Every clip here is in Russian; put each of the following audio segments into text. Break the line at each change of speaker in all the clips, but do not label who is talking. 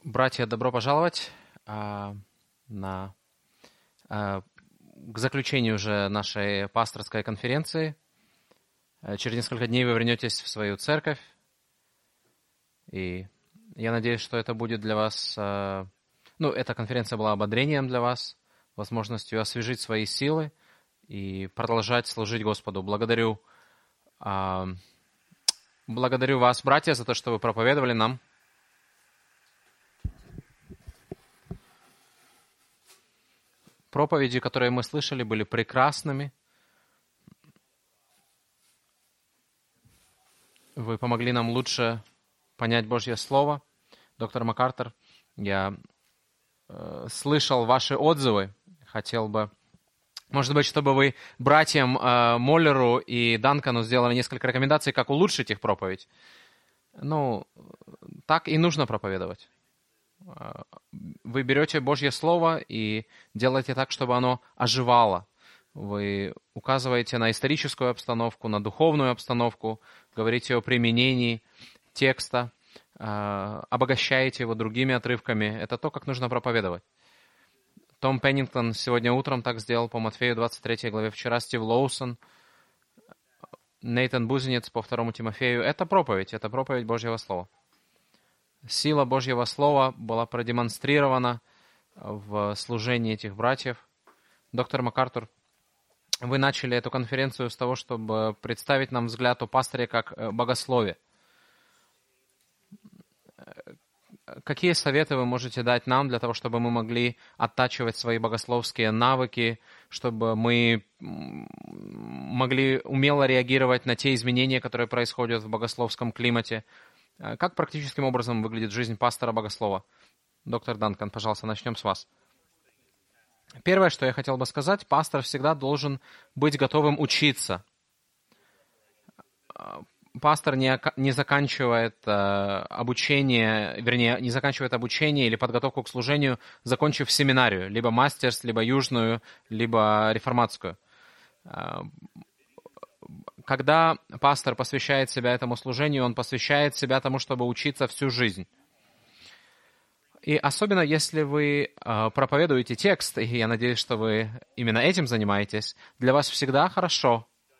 Братья, добро пожаловать на, к заключению уже нашей пасторской конференции. Через несколько дней вы вернетесь в свою церковь, и я надеюсь, что это будет для вас, эта конференция была ободрением для вас, возможностью освежить свои силы и продолжать служить Господу. Благодарю вас, братья, за то, что вы проповедовали нам. Проповеди, которые мы слышали, были прекрасными. Вы помогли нам лучше понять Божье Слово. Доктор МакАртур, я слышал ваши отзывы. Хотел бы, может быть, чтобы вы братьям Моллеру и Данкану сделали несколько рекомендаций, как улучшить их проповедь. Так и нужно проповедовать. Вы берете Божье Слово и делаете так, чтобы оно оживало. Вы указываете на историческую обстановку, на духовную обстановку, говорите о применении текста, обогащаете его другими отрывками. Это то, как нужно проповедовать. Том Пеннингтон сегодня утром так сделал по Матфею 23 главе. Вчера Стив Лоусон, Нейтан Бузенец по 2 Тимофею. Это проповедь Божьего Слова. Сила Божьего Слова была продемонстрирована в служении этих братьев. Доктор МакАртур, вы начали эту конференцию с того, чтобы представить нам взгляд о пасторе как богослове. Какие советы вы можете дать нам для того, чтобы мы могли оттачивать свои богословские навыки, чтобы мы могли умело реагировать на те изменения, которые происходят в богословском климате? Как практическим образом выглядит жизнь пастора-богослова? Доктор Данкан, пожалуйста, начнем с вас. Первое, что я хотел бы сказать, пастор всегда должен быть готовым учиться. Пастор не заканчивает обучение, не заканчивает обучение или подготовку к служению, закончив семинарию, либо мастерс, либо южную, либо реформатскую. Когда пастор посвящает себя этому служению, он посвящает себя тому, чтобы учиться всю жизнь. И особенно, если вы проповедуете текст, и я надеюсь, что вы именно этим занимаетесь, для вас всегда хорошо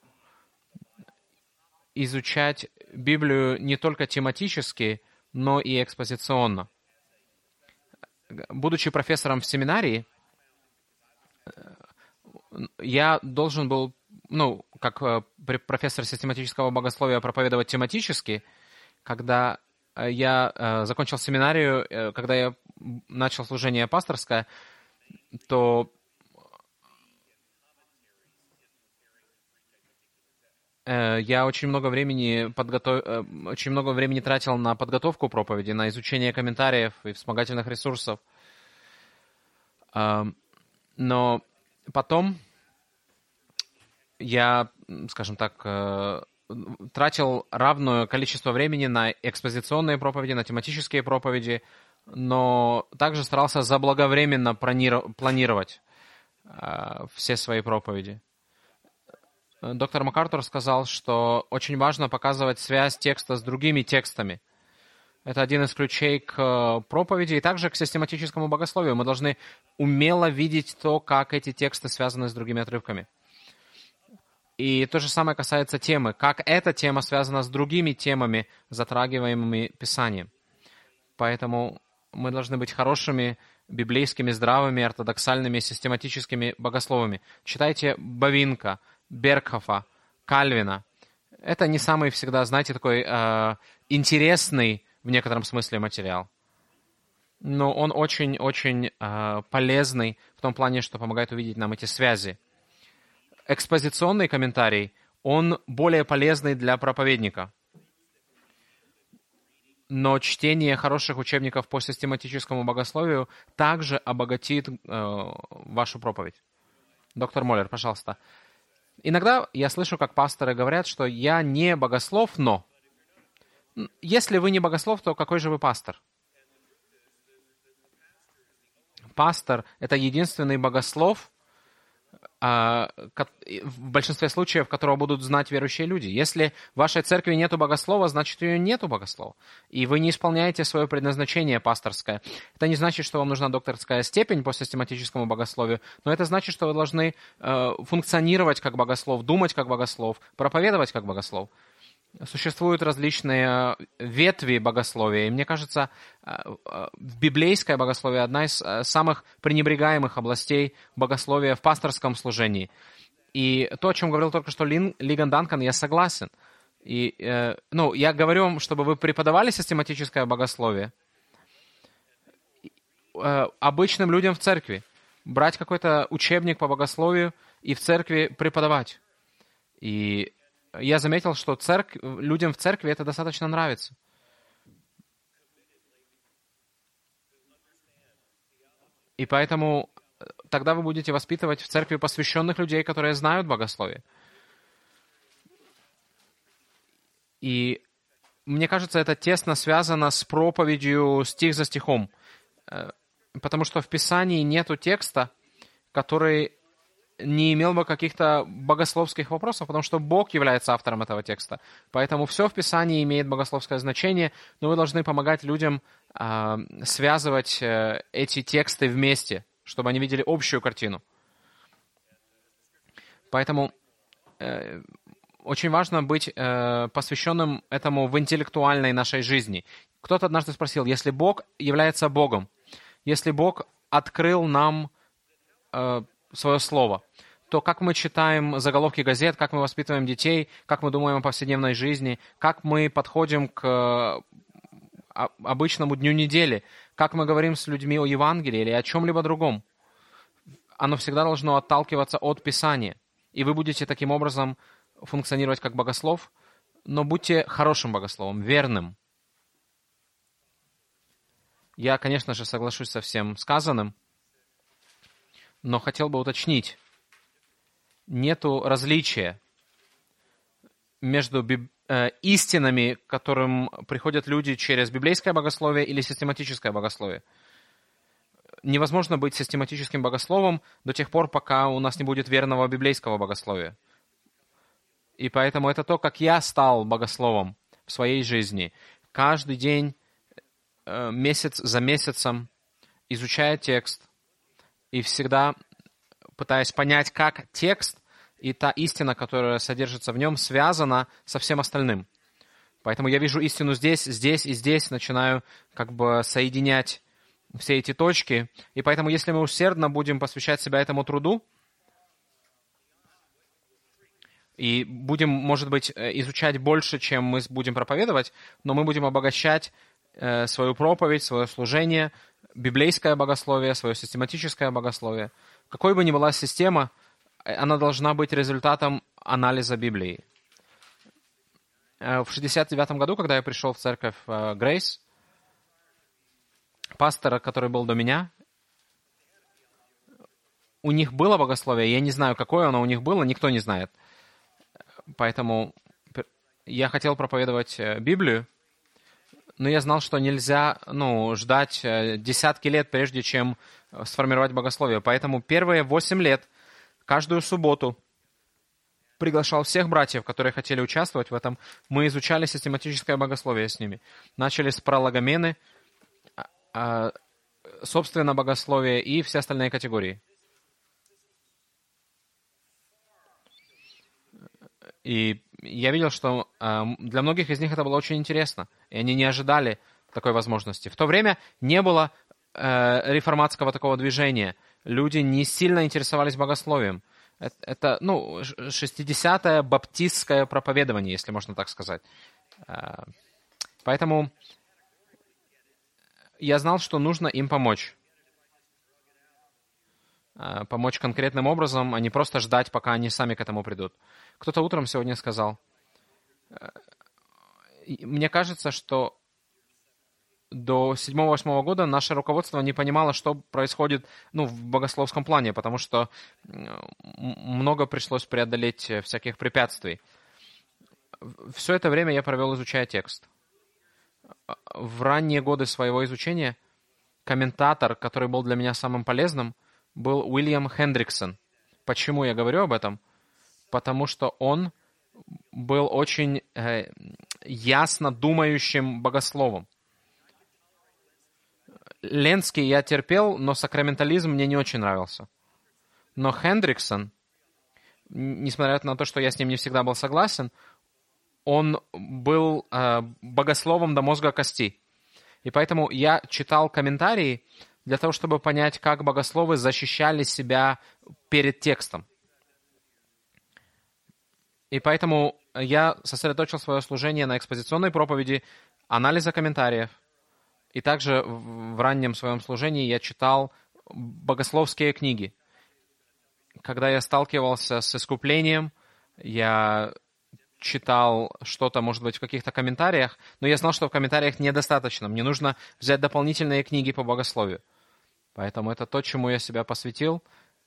изучать Библию не только тематически, но и экспозиционно. Будучи профессором в семинарии, я должен был, как профессор систематического богословия, проповедовать тематически. Когда я закончил семинарию, когда я начал служение пасторское, то я очень много времени тратил на подготовку проповеди, на изучение комментариев и вспомогательных ресурсов. Но потом я, скажем так, тратил равное количество времени на экспозиционные проповеди, на тематические проповеди, но также старался заблаговременно планировать все свои проповеди. Доктор МакАртур сказал, что очень важно показывать связь текста с другими текстами. Это один из ключей к проповеди и также к систематическому богословию. Мы должны умело видеть то, как эти тексты связаны с другими отрывками. И то же самое касается темы, как эта тема связана с другими темами, затрагиваемыми Писанием. Поэтому мы должны быть хорошими, библейскими, здравыми, ортодоксальными, систематическими богословами. Читайте Бавинка, Бергхофа, Кальвина. Это не самый всегда, знаете, такой интересный в некотором смысле материал. Но он очень-очень полезный в том плане, что помогает увидеть нам эти связи. Экспозиционный комментарий, он более полезный для проповедника. Но чтение хороших учебников по систематическому богословию также обогатит вашу проповедь. Доктор Моллер, пожалуйста. Иногда я слышу, как пасторы говорят, что я не богослов, но... Если вы не богослов, то какой же вы пастор? Пастор — это единственный богослов, в большинстве случаев, которого будут знать верующие люди. Если в вашей церкви нету богослова, значит, ее нету богослова. И вы не исполняете свое предназначение пасторское. Это не значит, что вам нужна докторская степень по систематическому богословию, но это значит, что вы должны функционировать как богослов, думать как богослов, проповедовать как богослов. Существуют различные ветви богословия, и мне кажется, библейское богословие одна из самых пренебрегаемых областей богословия в пасторском служении. И то, о чем говорил только что Лиган Данкан, я согласен. И, я говорю вам, чтобы вы преподавали систематическое богословие обычным людям в церкви. Брать какой-то учебник по богословию и в церкви преподавать. И я заметил, что людям в церкви это достаточно нравится. И поэтому тогда вы будете воспитывать в церкви посвященных людей, которые знают богословие. И мне кажется, это тесно связано с проповедью стих за стихом. Потому что в Писании нету текста, который не имел бы каких-то богословских вопросов, потому что Бог является автором этого текста. Поэтому все в Писании имеет богословское значение, но вы должны помогать людям связывать эти тексты вместе, чтобы они видели общую картину. Поэтому очень важно быть посвященным этому в интеллектуальной нашей жизни. Кто-то однажды спросил, если Бог является Богом, если Бог открыл нам свое слово, то как мы читаем заголовки газет, как мы воспитываем детей, как мы думаем о повседневной жизни, как мы подходим к обычному дню недели, как мы говорим с людьми о Евангелии или о чем-либо другом. Оно всегда должно отталкиваться от Писания. И вы будете таким образом функционировать как богослов, но будьте хорошим богословом, верным. Я, конечно же, соглашусь со всем сказанным, но хотел бы уточнить. Нету различия между истинами, к которым приходят люди через библейское богословие или систематическое богословие. Невозможно быть систематическим богословом до тех пор, пока у нас не будет верного библейского богословия. И поэтому это то, как я стал богословом в своей жизни. Каждый день, месяц за месяцем, изучая текст, и всегда пытаясь понять, как текст и та истина, которая содержится в нем, связана со всем остальным. Поэтому я вижу истину здесь, здесь и здесь, начинаю как бы соединять все эти точки. И поэтому, если мы усердно будем посвящать себя этому труду, и будем, может быть, изучать больше, чем мы будем проповедовать, но мы будем обогащать свою проповедь, свое служение, библейское богословие, свое систематическое богословие. Какой бы ни была система, она должна быть результатом анализа Библии. В 1969 году, когда я пришел в церковь Грейс, пастор, который был до меня, у них было богословие, я не знаю, какое оно у них было, никто не знает. Поэтому я хотел проповедовать Библию, но я знал, что нельзя ждать десятки лет, прежде чем сформировать богословие. Поэтому первые 8 лет, каждую субботу, приглашал всех братьев, которые хотели участвовать в этом. Мы изучали систематическое богословие с ними. Начали с прологомены, собственно, богословие и все остальные категории. И я видел, что для многих из них это было очень интересно, и они не ожидали такой возможности. В то время не было реформатского такого движения. Люди не сильно интересовались богословием. Это 60-е баптистское проповедование, если можно так сказать. Поэтому я знал, что нужно им помочь. Помочь конкретным образом, а не просто ждать, пока они сами к этому придут. Кто-то утром сегодня сказал, мне кажется, что до 7-8 года наше руководство не понимало, что происходит в богословском плане, потому что много пришлось преодолеть всяких препятствий. Все это время я провел, изучая текст. В ранние годы своего изучения комментатор, который был для меня самым полезным, был Уильям Хендриксон. Почему я говорю об этом? Потому что он был очень ясно думающим богословом. Ленский я терпел, но сакраментализм мне не очень нравился. Но Хендриксон, несмотря на то, что я с ним не всегда был согласен, он был богословом до мозга костей. И поэтому я читал комментарии для того, чтобы понять, как богословы защищали себя перед текстом. И поэтому я сосредоточил свое служение на экспозиционной проповеди, анализа комментариев. И также в раннем своем служении я читал богословские книги. Когда я сталкивался с искуплением, я читал что-то, может быть, в каких-то комментариях, но я знал, что в комментариях недостаточно. Мне нужно взять дополнительные книги по богословию. Поэтому это то, чему я себя посвятил.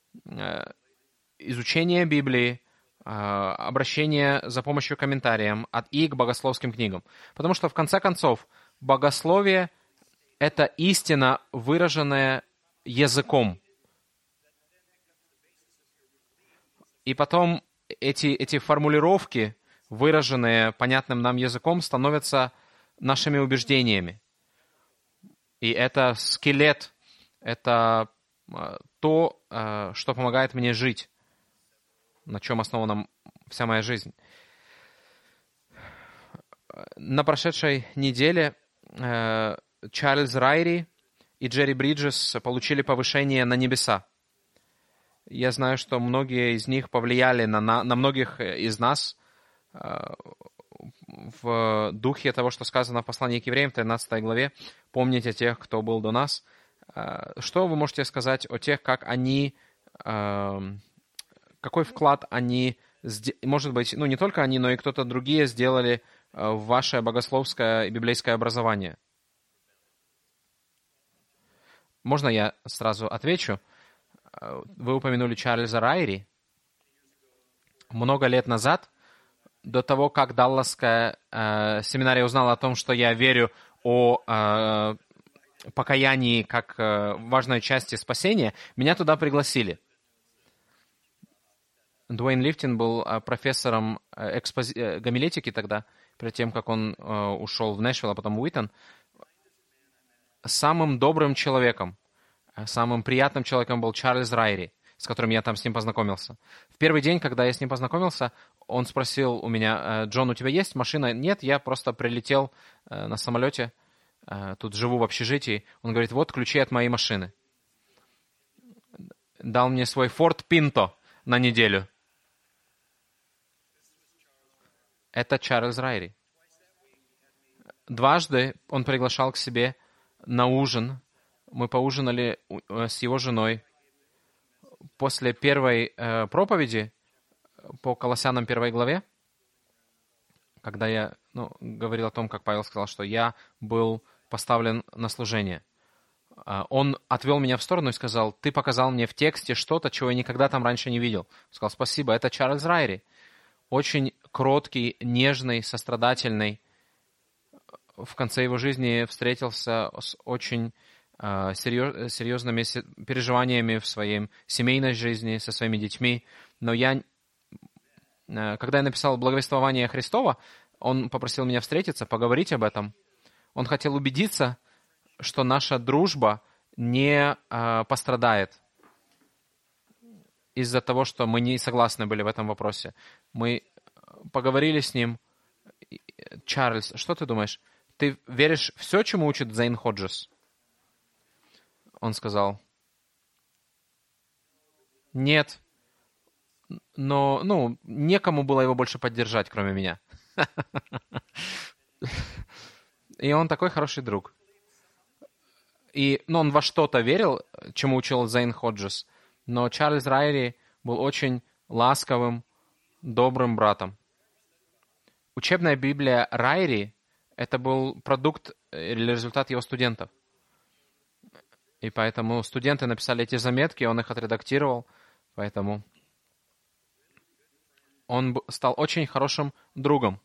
Изучение Библии, обращение за помощью к комментариям и к богословским книгам. Потому что, в конце концов, богословие — это истина, выраженная языком. И потом эти формулировки, выраженные понятным нам языком, становятся нашими убеждениями. И это скелет, это то, что помогает мне жить, на чем основана вся моя жизнь. На прошедшей неделе Чарльз Райри и Джерри Бриджес получили повышение на небеса. Я знаю, что многие из них повлияли на многих из нас в духе того, что сказано в послании к евреям в 13 главе. Помните тех, кто был до нас. Что вы можете сказать о тех, как они, какой вклад они, может быть, не только они, но и кто-то другие сделали в ваше богословское и библейское образование? Можно я сразу отвечу? Вы упомянули Чарльза Райри. Много лет назад, до того, как Далласская семинария узнала о том, что я верю о покаянии как важной части спасения, меня туда пригласили. Дуэйн Лифтин был профессором гомилетики тогда, перед тем, как он ушел в Нэшвилл, а потом в Уитон. Самым добрым человеком, самым приятным человеком был Чарльз Райри, с которым я там с ним познакомился. В первый день, когда я с ним познакомился, он спросил у меня: «Джон, у тебя есть машина?» «Нет, я просто прилетел на самолете, тут живу в общежитии». Он говорит: «Вот ключи от моей машины». Дал мне свой Ford Pinto на неделю. Это Чарльз Райри. Дважды он приглашал к себе на ужин. Мы поужинали с его женой. После первой проповеди по Колоссянам 1 главе, когда я говорил о том, как Павел сказал, что я был поставлен на служение, он отвел меня в сторону и сказал: «Ты показал мне в тексте что-то, чего я никогда там раньше не видел». Сказал: «Спасибо, это Чарльз Райри». Очень кроткий, нежный, сострадательный. В конце его жизни встретился с очень серьезными переживаниями в своей семейной жизни, со своими детьми. Но когда я написал благовествование Христова, он попросил меня встретиться, поговорить об этом. Он хотел убедиться, что наша дружба не пострадает из-за того, что мы не согласны были в этом вопросе. Мы поговорили с ним. «Чарльз, что ты думаешь? Ты веришь в все, чему учит Зейн Ходжес?» Он сказал: «Нет, но некому было его больше поддержать, кроме меня». И он такой хороший друг. И он во что-то верил, чему учил Зейн Ходжес, но Чарльз Райри был очень ласковым, добрым братом. Учебная Библия Райри — это был продукт или результат его студентов. И поэтому студенты написали эти заметки, он их отредактировал. Поэтому он стал очень хорошим другом,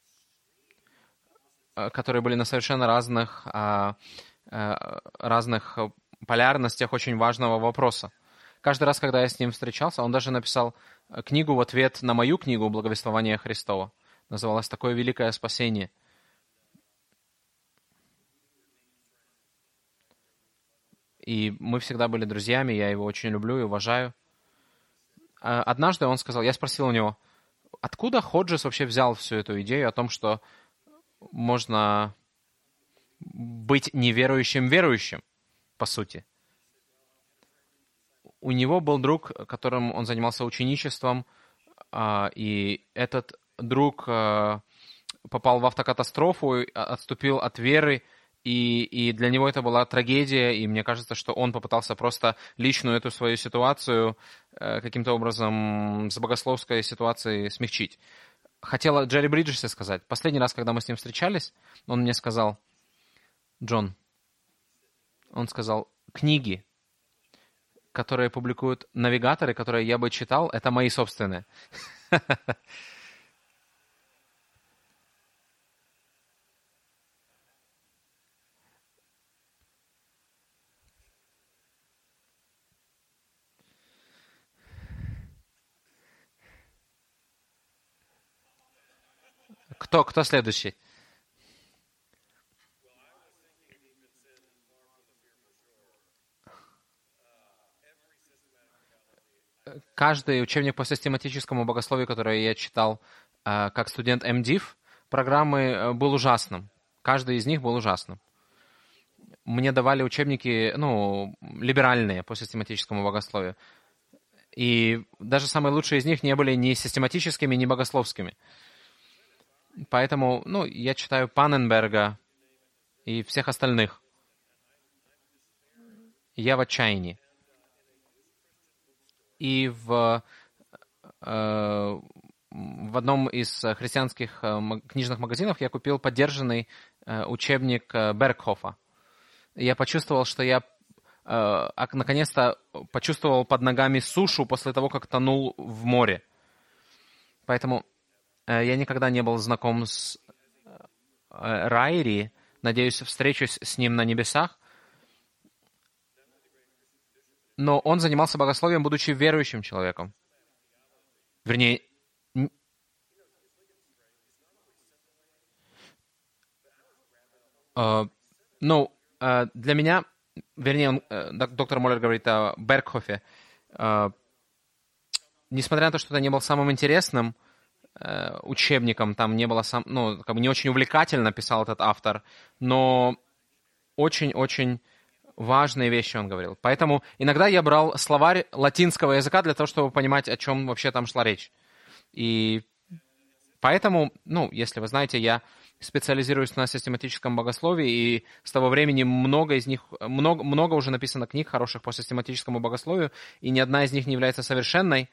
которые были на совершенно разных полярностях очень важного вопроса. каждый раз, когда я с ним встречался, он даже написал книгу в ответ на мою книгу «Благовествование Христова». Называлась «Такое великое спасение». И мы всегда были друзьями, я его очень люблю и уважаю. Однажды он сказал, я спросил у него, откуда Ходжес вообще взял всю эту идею о том, что можно быть неверующим верующим, по сути. У него был друг, которым он занимался ученичеством, и этот друг попал в автокатастрофу, отступил от веры, и для него это была трагедия, и мне кажется, что он попытался просто личную эту свою ситуацию каким-то образом с богословской ситуацией смягчить. Хотела Джерри Бриджесе сказать. Последний раз, когда мы с ним встречались, он мне сказал, Джон, он сказал, книги, которые публикуют навигаторы, которые я бы читал, это мои собственные. Кто следующий? Каждый учебник по систематическому богословию, который я читал как студент МДИВ, программы был ужасным. Каждый из них был ужасным. Мне давали учебники, либеральные по систематическому богословию. И даже самые лучшие из них не были ни систематическими, ни богословскими. Поэтому, я читаю Панненберга и всех остальных. Я в отчаянии. И в одном из христианских книжных магазинов я купил подержанный учебник Бергхофа. Я почувствовал, что я наконец-то почувствовал под ногами сушу после того, как тонул в море. Поэтому я никогда не был знаком с Райри. Надеюсь, встречусь с ним на небесах. Но он занимался богословием, будучи верующим человеком. Вернее, для меня, доктор Моллер говорит о Бергхофе, несмотря на то, что это не был самым интересным учебником, там не было не очень увлекательно писал этот автор, но очень-очень важные вещи он говорил. Поэтому иногда я брал словарь латинского языка для того, чтобы понимать, о чем вообще там шла речь. И поэтому, если вы знаете, я специализируюсь на систематическом богословии, и с того времени много уже написано книг хороших по систематическому богословию, и ни одна из них не является совершенной.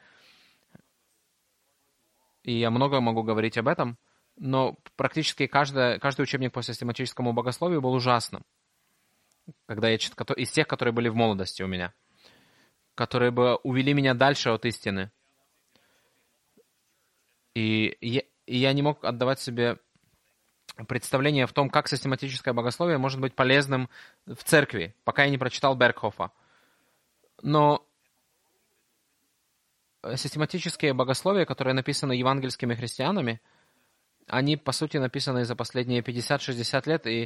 И я много могу говорить об этом, но практически каждый учебник по систематическому богословию был ужасным. Когда я читал, из тех, которые были в молодости у меня, которые бы увели меня дальше от истины. И я не мог отдавать себе представление в том, как систематическое богословие может быть полезным в церкви, пока я не прочитал Бергхофа. Но систематические богословия, которые написаны евангельскими христианами, они, по сути, написаны за последние 50-60 лет, и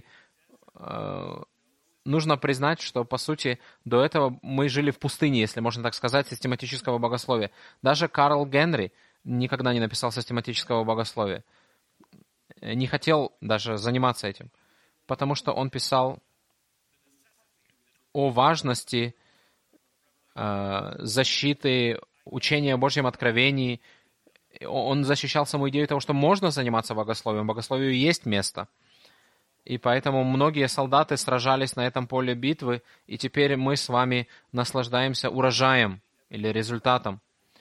нужно признать, что, по сути, до этого мы жили в пустыне, если можно так сказать, систематического богословия. Даже Карл Генри никогда не написал систематического богословия. Не хотел даже заниматься этим, потому что он писал о важности защиты учения о Божьем откровении. Он защищал саму идею того, что можно заниматься богословием. Богословию есть место. И поэтому многие солдаты сражались на этом поле битвы, и теперь мы с вами наслаждаемся урожаем или результатом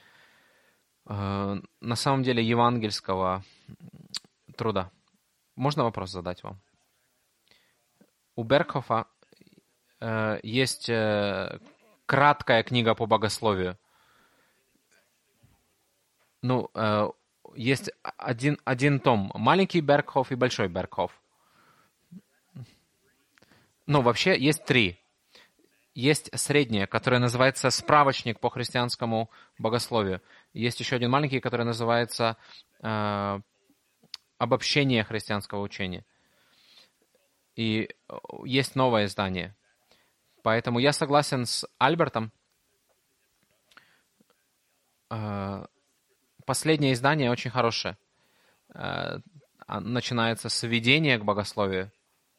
на самом деле евангельского труда. Можно вопрос задать вам? У Бергхофа есть краткая книга по богословию. Есть один том. Маленький Бергхоф и большой Бергхоф. Вообще есть 3. есть среднее, которое называется «Справочник по христианскому богословию». Есть еще один маленький, который называется «Обобщение христианского учения». И есть новое издание. Поэтому я согласен с Альбертом. Последнее издание очень хорошее. Начинается с введения к богословию.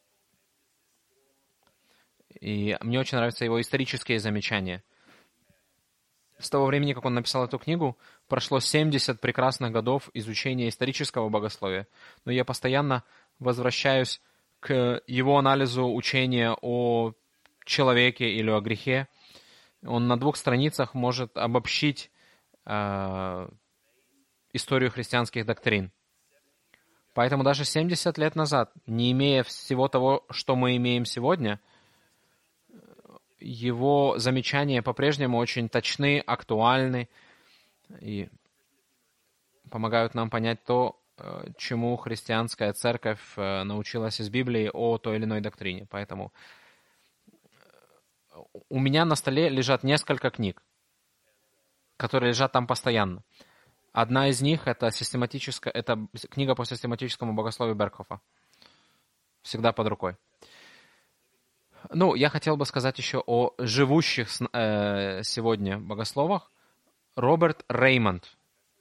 И мне очень нравятся его исторические замечания. С того времени, как он написал эту книгу, прошло 70 прекрасных годов изучения исторического богословия. Но я постоянно возвращаюсь к его анализу учения о человеке или о грехе. Он на 2 страницах может обобщить историю христианских доктрин. Поэтому даже 70 лет назад, не имея всего того, что мы имеем сегодня, его замечания по-прежнему очень точны, актуальны и помогают нам понять то, чему христианская церковь научилась из Библии о той или иной доктрине. Поэтому у меня на столе лежат несколько книг, которые лежат там постоянно. Одна из них это книга по систематическому богословию Бергхофа. Всегда под рукой. Я хотел бы сказать еще о живущих сегодня богословах. Роберт Реймонд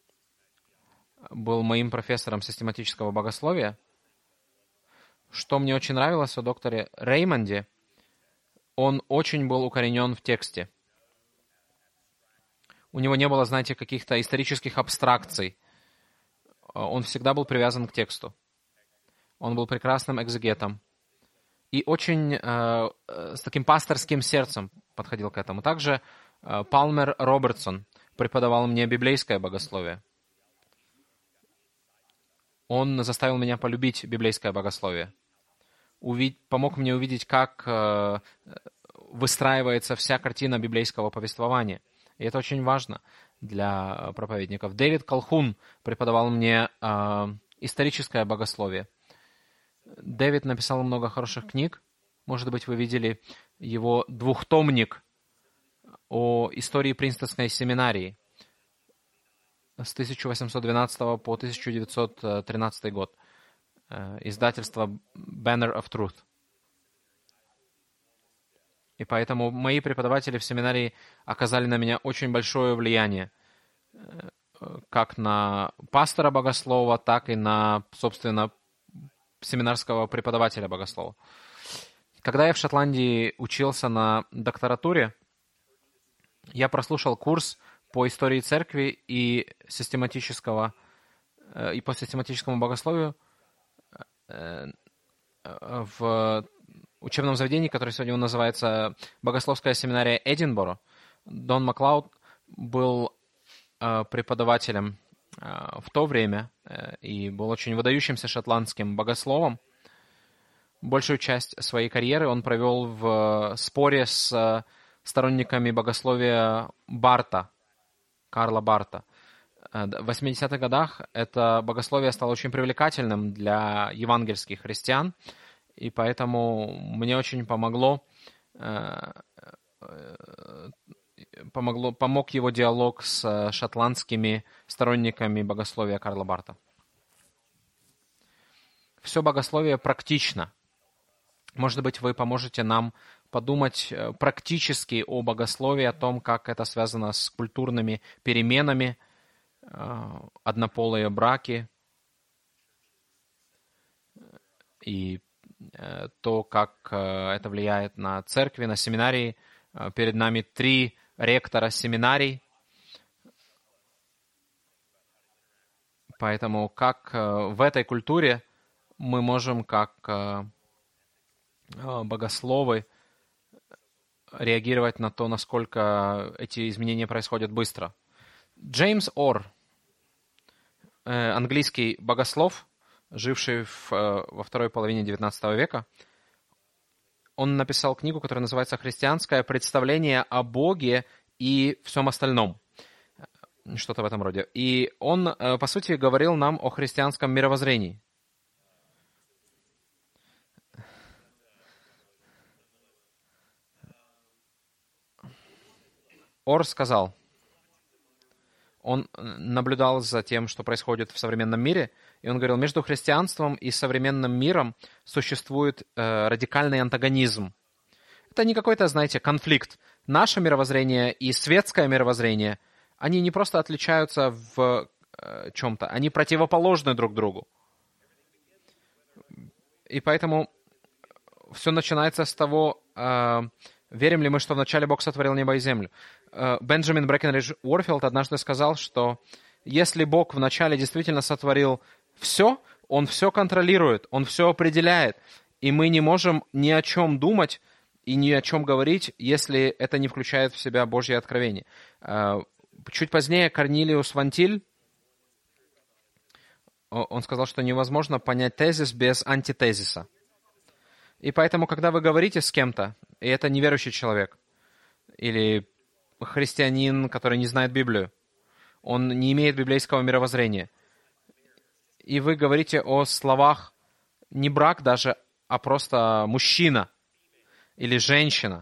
был моим профессором систематического богословия. Что мне очень нравилось о докторе Реймонде, он очень был укоренен в тексте. У него не было, знаете, каких-то исторических абстракций. Он всегда был привязан к тексту. Он был прекрасным экзегетом. И очень с таким пасторским сердцем подходил к этому. Также Палмер Робертсон преподавал мне библейское богословие. Он заставил меня полюбить библейское богословие. Помог мне увидеть, как выстраивается вся картина библейского повествования. И это очень важно для проповедников. Дэвид Колхун преподавал мне историческое богословие. Дэвид написал много хороших книг. Может быть, вы видели его 2-томник о истории Принстонской семинарии с 1812 по 1913 год. Издательство Banner of Truth. И поэтому мои преподаватели в семинарии оказали на меня очень большое влияние, как на пастора богослова, так и на, собственно, семинарского преподавателя богослова. Когда я в Шотландии учился на докторатуре, я прослушал курс по истории церкви и по систематическому богословию в учебном заведении, которое сегодня называется Богословская семинария Эдинборо. Дон Маклауд был преподавателем в то время и был очень выдающимся шотландским богословом. Большую часть своей карьеры он провел в споре с сторонниками богословия Карла Барта. В 80-х годах это богословие стало очень привлекательным для евангельских христиан, и поэтому мне очень помог его диалог с шотландскими сторонниками богословия Карла Барта. Все богословие практично. Может быть, вы поможете нам подумать практически о богословии, о том, как это связано с культурными переменами, однополые браки и то, как это влияет на церкви, на семинарии. Перед нами 3 ректора семинарий. Поэтому как в этой культуре мы можем, как богословы, реагировать на то, насколько эти изменения происходят быстро. Джеймс Орр, английский богослов, живший во второй половине XIX века, он написал книгу, которая называется «Христианское представление о Боге и всем остальном». Что-то в этом роде. И он, по сути, говорил нам о христианском мировоззрении. Ор сказал, он наблюдал за тем, что происходит в современном мире, и он говорил, между христианством и современным миром существует радикальный антагонизм. Это не какой-то, знаете, конфликт. Наше мировоззрение и светское мировоззрение, они не просто отличаются в чем-то, они противоположны друг другу. И поэтому все начинается с того, верим ли мы, что вначале Бог сотворил небо и землю. Бенджамин Брэкенридж Уорфилд однажды сказал, что если Бог вначале действительно сотворил все, Он все контролирует, Он все определяет, и мы не можем ни о чем думать и ни о чем говорить, если это не включает в себя Божье откровение. Чуть позднее Корнилиус Вантиль, он сказал, что невозможно понять тезис без антитезиса. И поэтому, когда вы говорите с кем-то, и это неверующий человек, или христианин, который не знает Библию, он не имеет библейского мировоззрения, и вы говорите о словах не брак даже, а просто мужчина или женщина,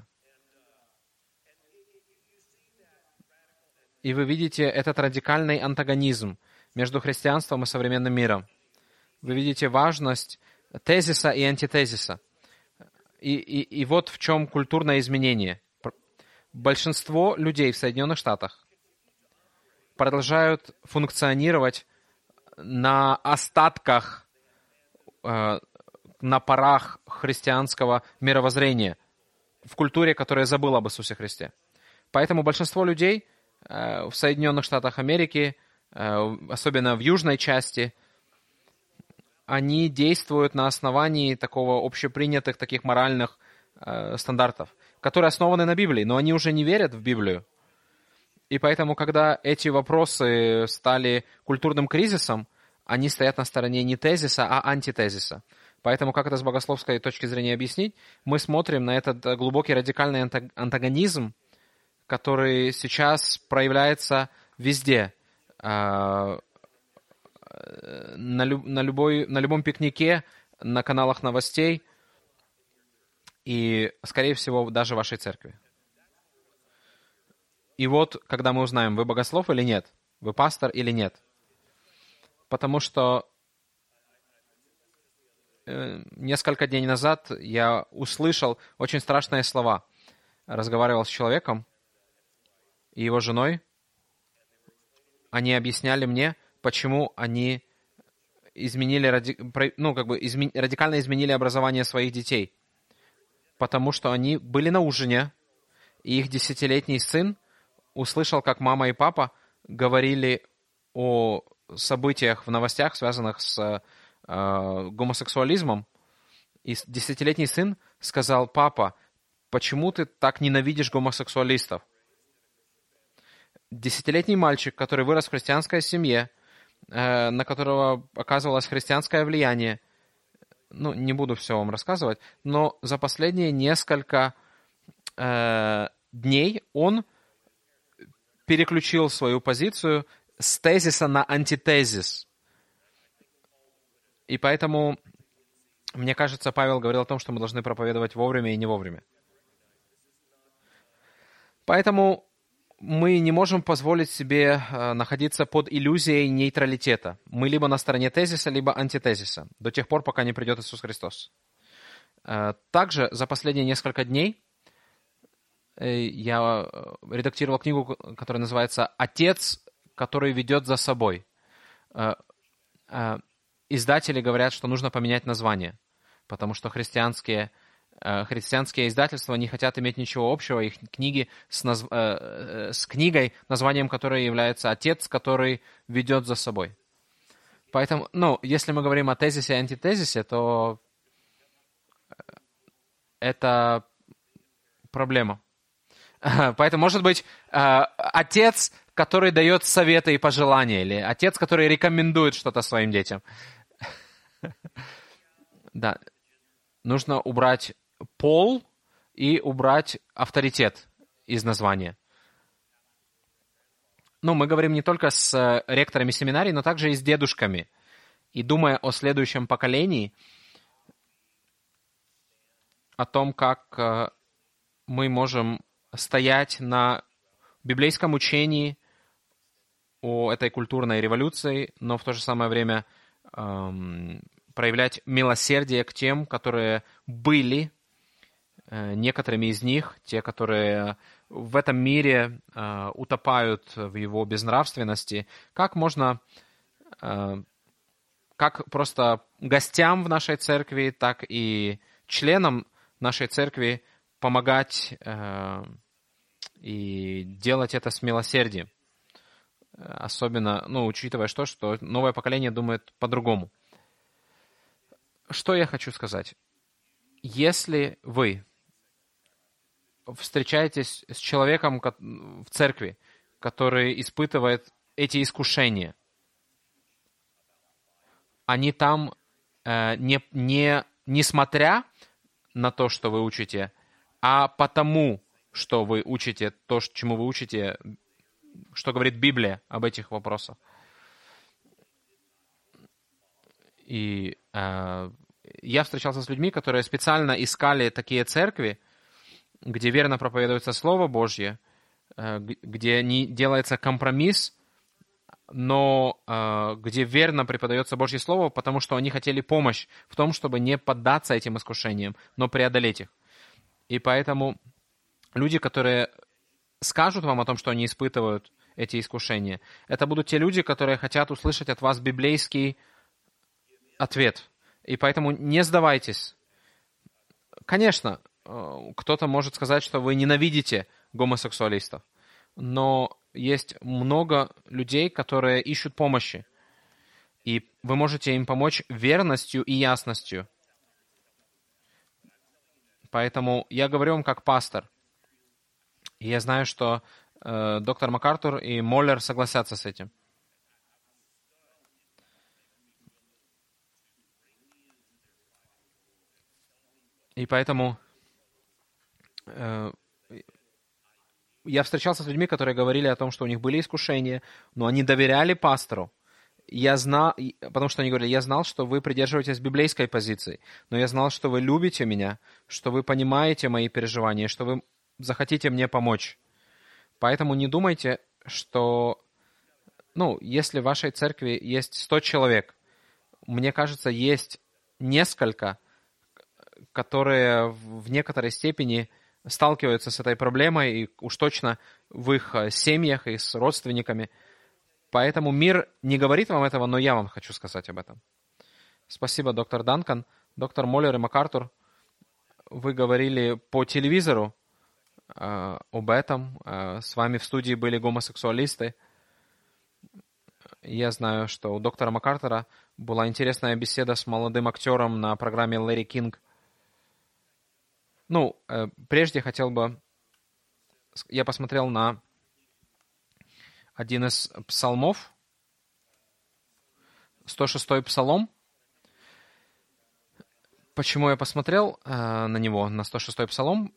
и вы видите этот радикальный антагонизм между христианством и современным миром. Вы видите важность тезиса и антитезиса. И вот в чем культурное изменение. Большинство людей в Соединенных Штатах продолжают функционировать на остатках, на парах христианского мировоззрения, в культуре, которая забыла об Иисусе Христе. Поэтому большинство людей в Соединенных Штатах Америки, особенно в южной части, они действуют на основании такого общепринятых таких моральных стандартов, которые основаны на Библии, но они уже не верят в Библию. И поэтому, когда эти вопросы стали культурным кризисом, они стоят на стороне не тезиса, а антитезиса. Поэтому, как это с богословской точки зрения объяснить, мы смотрим на этот глубокий радикальный антагонизм, который сейчас проявляется везде, на любом пикнике, на каналах новостей и, скорее всего, даже в вашей церкви. И вот, когда мы узнаем, вы богослов или нет, вы пастор или нет. Потому что несколько дней назад я услышал очень страшные слова. Разговаривал с человеком и его женой. Они объясняли мне, почему они радикально изменили образование своих детей. Потому что они были на ужине, и их 10-летний сын услышал, как мама и папа говорили о событиях в новостях, связанных с гомосексуализмом. И 10-летний сын сказал: «Папа, почему ты так ненавидишь гомосексуалистов?» 10-летний мальчик, который вырос в христианской семье, на которого оказывалось христианское влияние, не буду все вам рассказывать, но за последние несколько дней он переключил свою позицию с тезиса на антитезис. И поэтому, мне кажется, Павел говорил о том, что мы должны проповедовать вовремя и не вовремя. Поэтому мы не можем позволить себе находиться под иллюзией нейтралитета. Мы либо на стороне тезиса, либо антитезиса, до тех пор, пока не придет Иисус Христос. Также за последние несколько дней я редактировал книгу, которая называется «Отец, который ведет за собой». Издатели говорят, что нужно поменять название, потому что христианские издательства не хотят иметь ничего общего, их книги с книгой, названием которой является «Отец, который ведет за собой». Поэтому, если мы говорим о тезисе и антитезисе, то это проблема. Поэтому, может быть, отец, который дает советы и пожелания, или отец, который рекомендует что-то своим детям. Да, нужно убрать пол и убрать авторитет из названия. Мы говорим не только с ректорами семинарий, но также и с дедушками. И думая о следующем поколении, о том, как мы можем стоять на библейском учении о этой культурной революции, но в то же самое время проявлять милосердие к тем, которые были, некоторыми из них, те, которые в этом мире утопают в его безнравственности, как можно, как просто гостям в нашей церкви, так и членам нашей церкви помогать и делать это с милосердием. Особенно, учитывая что новое поколение думает по-другому. Что я хочу сказать? Если вы встречаетесь с человеком в церкви, который испытывает эти искушения, они там, несмотря на то, что вы учите, а потому, что вы учите то, чему вы учите, что говорит Библия об этих вопросах. И я встречался с людьми, которые специально искали такие церкви, где верно проповедуется Слово Божье, где не делается компромисс, но где верно преподается Божье Слово, потому что они хотели помощь в том, чтобы не поддаться этим искушениям, но преодолеть их. И поэтому люди, которые скажут вам о том, что они испытывают эти искушения, это будут те люди, которые хотят услышать от вас библейский ответ. И поэтому не сдавайтесь. Конечно, кто-то может сказать, что вы ненавидите гомосексуалистов, но есть много людей, которые ищут помощи, и вы можете им помочь верностью и ясностью. Поэтому я говорю вам как пастор. И я знаю, что доктор МакАртур и Моллер согласятся с этим. И поэтому я встречался с людьми, которые говорили о том, что у них были искушения, но они доверяли пастору. Я знал, потому что они говорили, я знал, что вы придерживаетесь библейской позиции, но я знал, что вы любите меня, что вы понимаете мои переживания, что вы захотите мне помочь. Поэтому не думайте, что, если в вашей церкви есть 100 человек, мне кажется, есть несколько, которые в некоторой степени сталкиваются с этой проблемой, и уж точно в их семьях и с родственниками. Поэтому мир не говорит вам этого, но я вам хочу сказать об этом. Спасибо, доктор Данкан. Доктор Моллер и МакАртур, вы говорили по телевизору об этом. С вами в студии были гомосексуалисты. Я знаю, что у доктора МакАртура была интересная беседа с молодым актером на программе Ларри Кинг. Прежде хотел бы... Я посмотрел на один из псалмов, 106-й псалом. Почему я посмотрел на него, на 106-й псалом?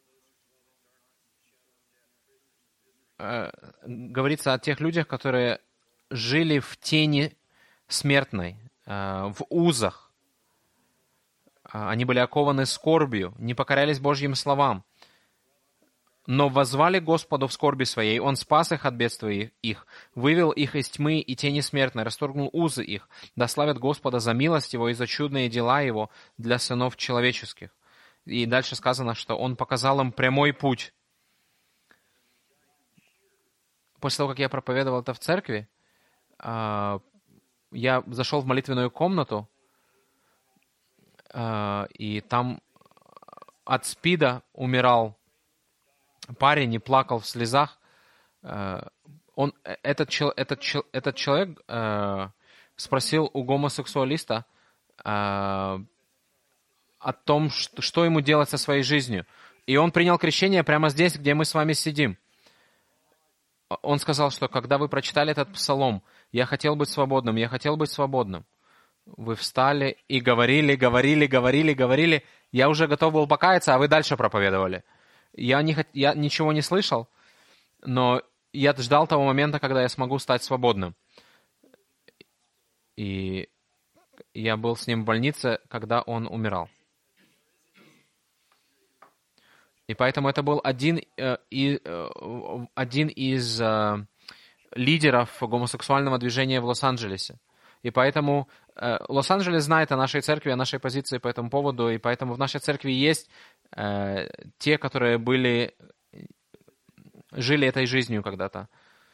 Говорится о тех людях, которые жили в тени смертной, в узах. Они были окованы скорбью, не покорялись Божьим словам, но воззвали Господу в скорби своей. Он спас их от бедствия их, вывел их из тьмы и тени смертной, расторгнул узы их. Да славят Господа за милость Его и за чудные дела Его для сынов человеческих. И дальше сказано, что Он показал им прямой путь. После того, как я проповедовал это в церкви, я зашел в молитвенную комнату, и там от СПИДа умирал парень и плакал в слезах. Этот человек спросил у гомосексуалиста о том, что ему делать со своей жизнью. И он принял крещение прямо здесь, где мы с вами сидим. Он сказал, что когда вы прочитали этот псалом, я хотел быть свободным, я хотел быть свободным. Вы встали и говорили. Я уже готов был покаяться, а вы дальше проповедовали. Я ничего не слышал, но я ждал того момента, когда я смогу стать свободным. И я был с ним в больнице, когда он умирал. И поэтому это был один из лидеров гомосексуального движения в Лос-Анджелесе. И поэтому Лос-Анджелес знает о нашей церкви, о нашей позиции по этому поводу, и поэтому в нашей церкви есть те, которые жили этой жизнью когда-то.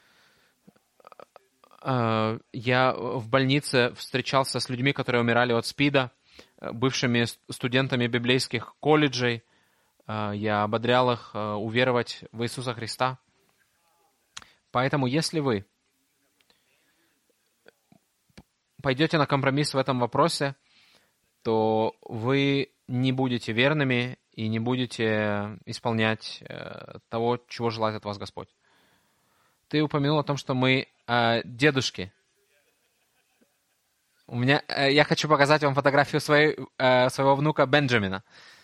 Я в больнице встречался с людьми, которые умирали от СПИДа, бывшими студентами библейских колледжей. Я ободрял их уверовать в Иисуса Христа. Поэтому, если вы пойдете на компромисс в этом вопросе, то вы не будете верными и не будете исполнять того, чего желает от вас Господь. Ты упомянул о том, что мы дедушки. Я хочу показать вам фотографию своего внука Бенджамина.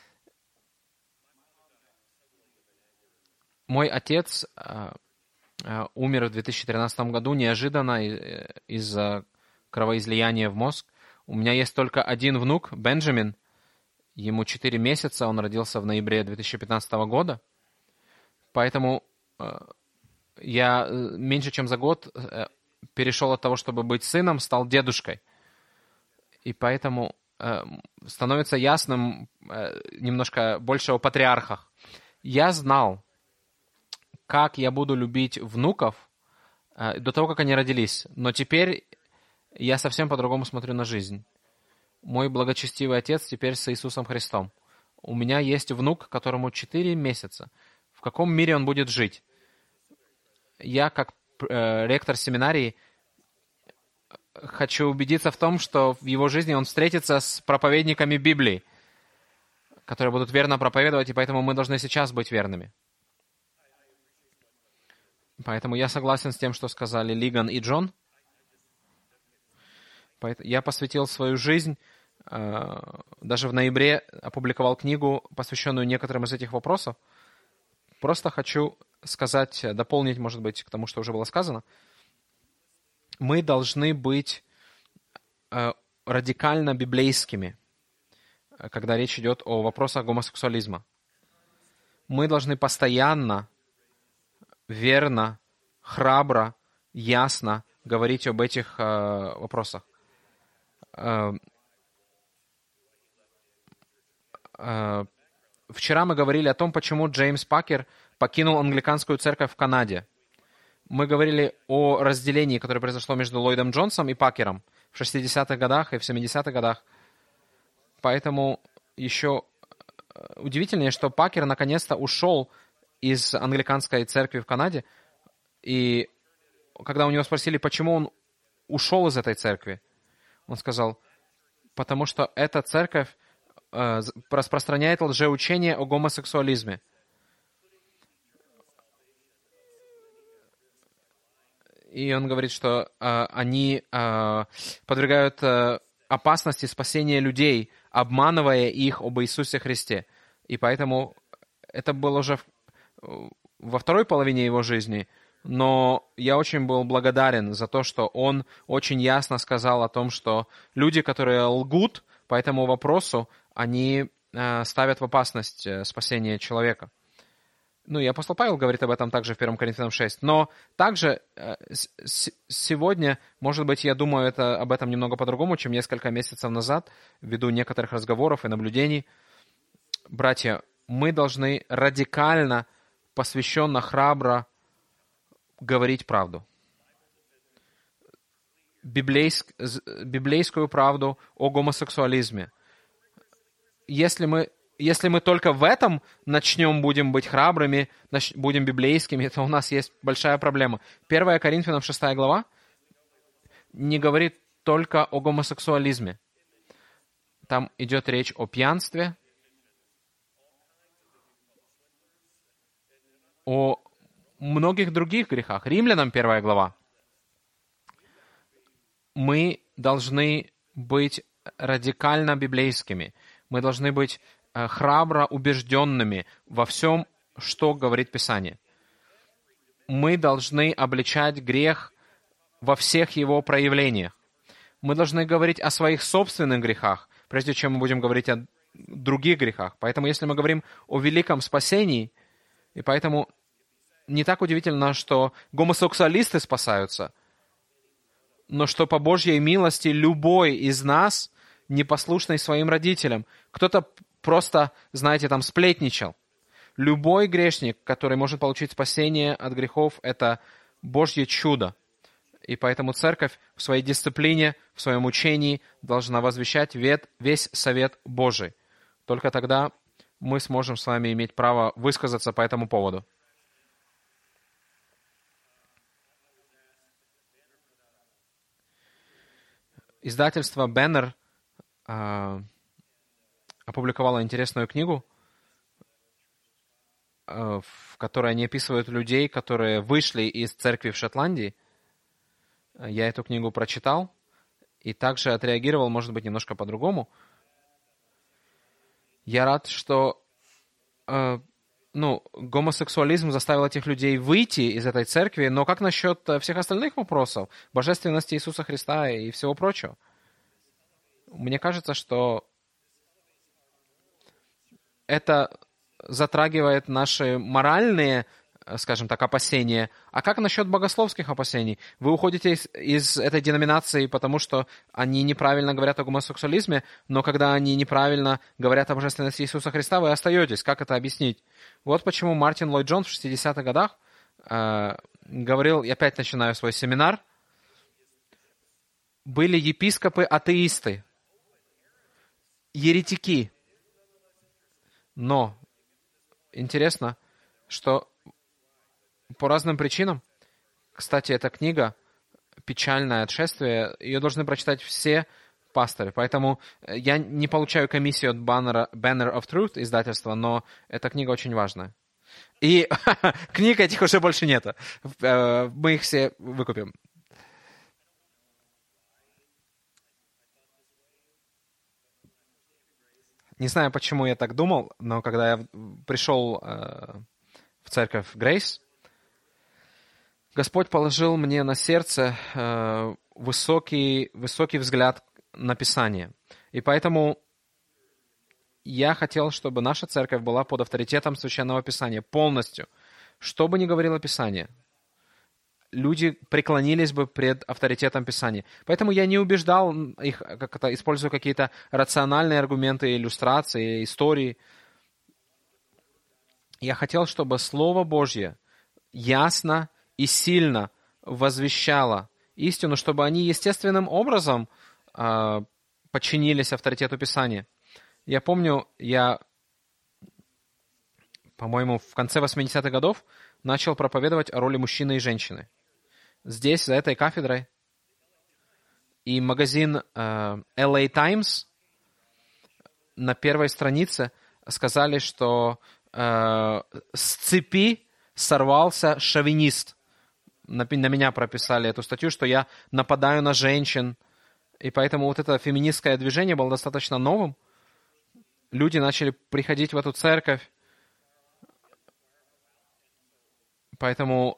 Мой отец умер в 2013 году неожиданно из-за кровоизлияния в мозг. У меня есть только один внук, Бенджамин. Ему 4 месяца, он родился в ноябре 2015 года. Поэтому я меньше чем за год перешел от того, чтобы быть сыном, стал дедушкой. И поэтому становится ясным немножко больше о патриархах. Я знал, как я буду любить внуков до того, как они родились. Но теперь я совсем по-другому смотрю на жизнь. Мой благочестивый отец теперь с Иисусом Христом. У меня есть внук, которому 4 месяца. В каком мире он будет жить? Я, как ректор семинарии, хочу убедиться в том, что в его жизни он встретится с проповедниками Библии, которые будут верно проповедовать, и поэтому мы должны сейчас быть верными. Поэтому я согласен с тем, что сказали Лиган и Джон. Я посвятил свою жизнь, даже в ноябре опубликовал книгу, посвященную некоторым из этих вопросов. Просто хочу сказать, дополнить, может быть, к тому, что уже было сказано. Мы должны быть радикально библейскими, когда речь идет о вопросах гомосексуализма. Мы должны постоянно, верно, храбро, ясно говорить об этих вопросах. Вчера мы говорили о том, почему Джеймс Пакер покинул англиканскую церковь в Канаде. Мы говорили о разделении, которое произошло между Ллойдом Джонсом и Пакером в 60-х годах и в 70-х годах. Поэтому еще удивительнее, что Пакер наконец-то ушел из англиканской церкви в Канаде. И когда у него спросили, почему он ушел из этой церкви, он сказал, потому что эта церковь распространяет лжеучение о гомосексуализме. И он говорит, что они подвергают опасности спасения людей, обманывая их об Иисусе Христе. И поэтому это было уже во второй половине его жизни, но я очень был благодарен за то, что он очень ясно сказал о том, что люди, которые лгут по этому вопросу, они ставят в опасность спасение человека. Ну, и апостол Павел говорит об этом также в 1 Коринфянам 6. Но также сегодня, может быть, я думаю об этом немного по-другому, чем несколько месяцев назад, ввиду некоторых разговоров и наблюдений. Братья, мы должны радикально, посвященно, храбро говорить правду. Библейскую правду о гомосексуализме. Если мы только в этом будем быть храбрыми, будем библейскими, то у нас есть большая проблема. 1 Коринфянам 6 глава не говорит только о гомосексуализме. Там идет речь о пьянстве, о многих других грехах. Римлянам 1 глава. Мы должны быть радикально библейскими. Мы должны быть храбро убежденными во всем, что говорит Писание. Мы должны обличать грех во всех его проявлениях. Мы должны говорить о своих собственных грехах, прежде чем мы будем говорить других грехах. Поэтому, если мы говорим о великом спасении, и поэтому не так удивительно, что гомосексуалисты спасаются, но что по Божьей милости любой из нас, непослушный своим родителям, кто-то просто, знаете, там сплетничал. Любой грешник, который может получить спасение от грехов, это Божье чудо. И поэтому церковь в своей дисциплине, в своем учении должна возвещать весь совет Божий. Только тогда мы сможем с вами иметь право высказаться по этому поводу. Издательство Banner опубликовало интересную книгу, в которой они описывают людей, которые вышли из церкви в Шотландии. Я эту книгу прочитал и также отреагировал, может быть, немножко по-другому. Я рад, что гомосексуализм заставил этих людей выйти из этой церкви, но как насчет всех остальных вопросов, божественности Иисуса Христа и всего прочего? Мне кажется, что это затрагивает наши моральные, скажем так, опасения. А как насчет богословских опасений? Вы уходите из этой деноминации, потому что они неправильно говорят о гомосексуализме, но когда они неправильно говорят о божественности Иисуса Христа, вы остаетесь. Как это объяснить? Вот почему Мартин Ллойд Джонс в 60-х годах говорил, я опять начинаю свой семинар, были епископы-атеисты, еретики. Но интересно, что по разным причинам, кстати, эта книга «Печальное отшествие», ее должны прочитать все пасторы. Поэтому я не получаю комиссию от Banner of Truth издательства, но эта книга очень важная. И книг этих уже больше нет. Мы их все выкупим. Не знаю, почему я так думал, но когда я пришел в церковь Грейс, Господь положил мне на сердце высокий взгляд на Писание. И поэтому я хотел, чтобы наша церковь была под авторитетом Священного Писания полностью. Что бы ни говорило Писание, люди преклонились бы пред авторитетом Писания. Поэтому я не убеждал их, используя какие-то рациональные аргументы, иллюстрации, истории. Я хотел, чтобы Слово Божье ясно и сильно возвещало истину, чтобы они естественным образом подчинились авторитету Писания. Я помню, по-моему, в конце 80-х годов начал проповедовать о роли мужчины и женщины. Здесь, за этой кафедрой, и магазин LA Times на первой странице сказали, что с цепи сорвался шовинист. На меня прописали эту статью, что я нападаю на женщин. И поэтому вот это феминистское движение было достаточно новым. Люди начали приходить в эту церковь. Поэтому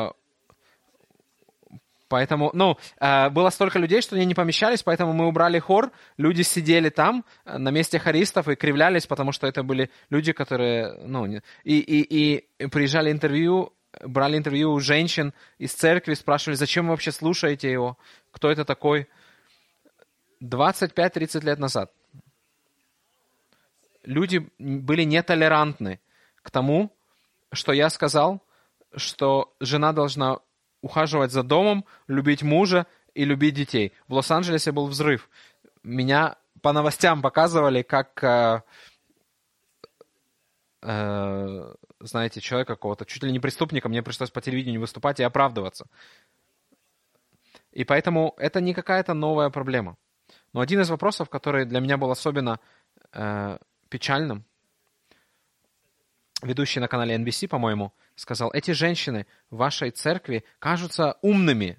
было столько людей, что они не помещались, поэтому мы убрали хор, люди сидели там на месте хористов и кривлялись, потому что это были люди, которые, и приезжали брали интервью у женщин из церкви, спрашивали, зачем вы вообще слушаете его, кто это такой. 25-30 лет назад люди были нетолерантны к тому, что я сказал, что жена должна ухаживать за домом, любить мужа и любить детей. В Лос-Анджелесе был взрыв. Меня по новостям показывали, как, знаете, человека какого-то, чуть ли не преступника, мне пришлось по телевидению выступать и оправдываться. И поэтому это не какая-то новая проблема. Но один из вопросов, который для меня был особенно печальным, ведущий на канале NBC, по-моему, сказал, эти женщины в вашей церкви кажутся умными.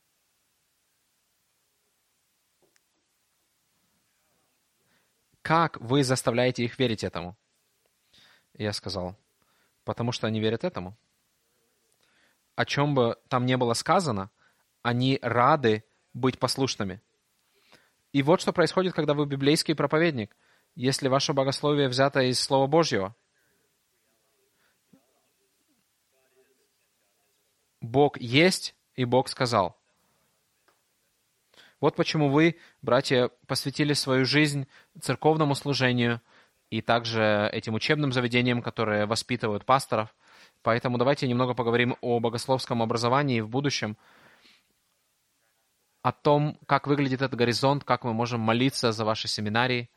Как вы заставляете их верить этому? И я сказал, потому что они верят этому. О чем бы там ни было сказано, они рады быть послушными. И вот что происходит, когда вы библейский проповедник. если ваше богословие взято из Слова Божьего. Бог есть, и Бог сказал. Вот почему вы, братья, посвятили свою жизнь церковному служению и также этим учебным заведениям, которые воспитывают пасторов. Поэтому давайте немного поговорим о богословском образовании в будущем, о том, как выглядит этот горизонт, как мы можем молиться за ваши семинарии.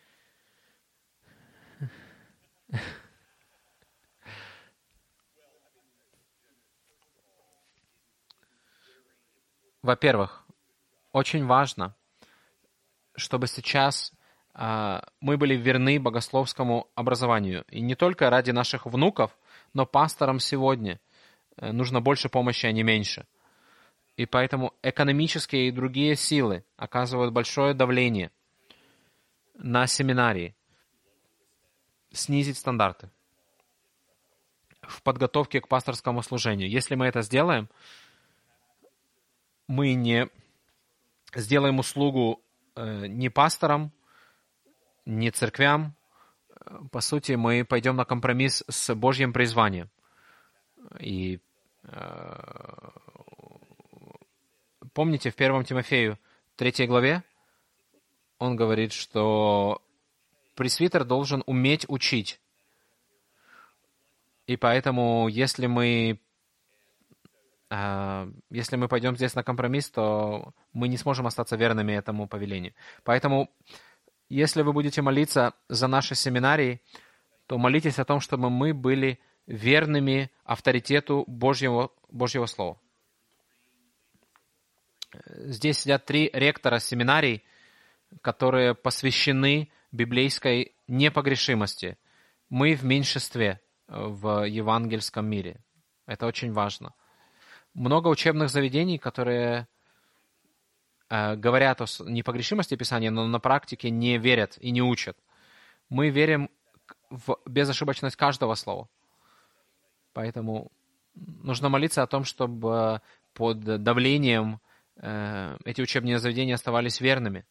Во-первых, очень важно, чтобы сейчас мы были верны богословскому образованию. И не только ради наших внуков, но пасторам сегодня нужно больше помощи, а не меньше. И поэтому экономические и другие силы оказывают большое давление на семинарии. Снизить стандарты в подготовке к пасторскому служению. Если мы это сделаем, мы не сделаем услугу ни пасторам, ни церквям. По сути, мы пойдем на компромисс с Божьим призванием. И помните, в 1 Тимофею 3 главе он говорит, что пресвитер должен уметь учить. И поэтому, если мы пойдем здесь на компромисс, то мы не сможем остаться верными этому повелению. Поэтому, если вы будете молиться за наши семинарии, то молитесь о том, чтобы мы были верными авторитету Божьего Слова. Здесь сидят 3 ректора семинарий, которые посвящены библейской непогрешимости. Мы в меньшинстве в евангельском мире. Это очень важно. Много учебных заведений, которые говорят о непогрешимости Писания, но на практике не верят и не учат. Мы верим в безошибочность каждого слова. Поэтому нужно молиться о том, чтобы под давлением эти учебные заведения оставались верными.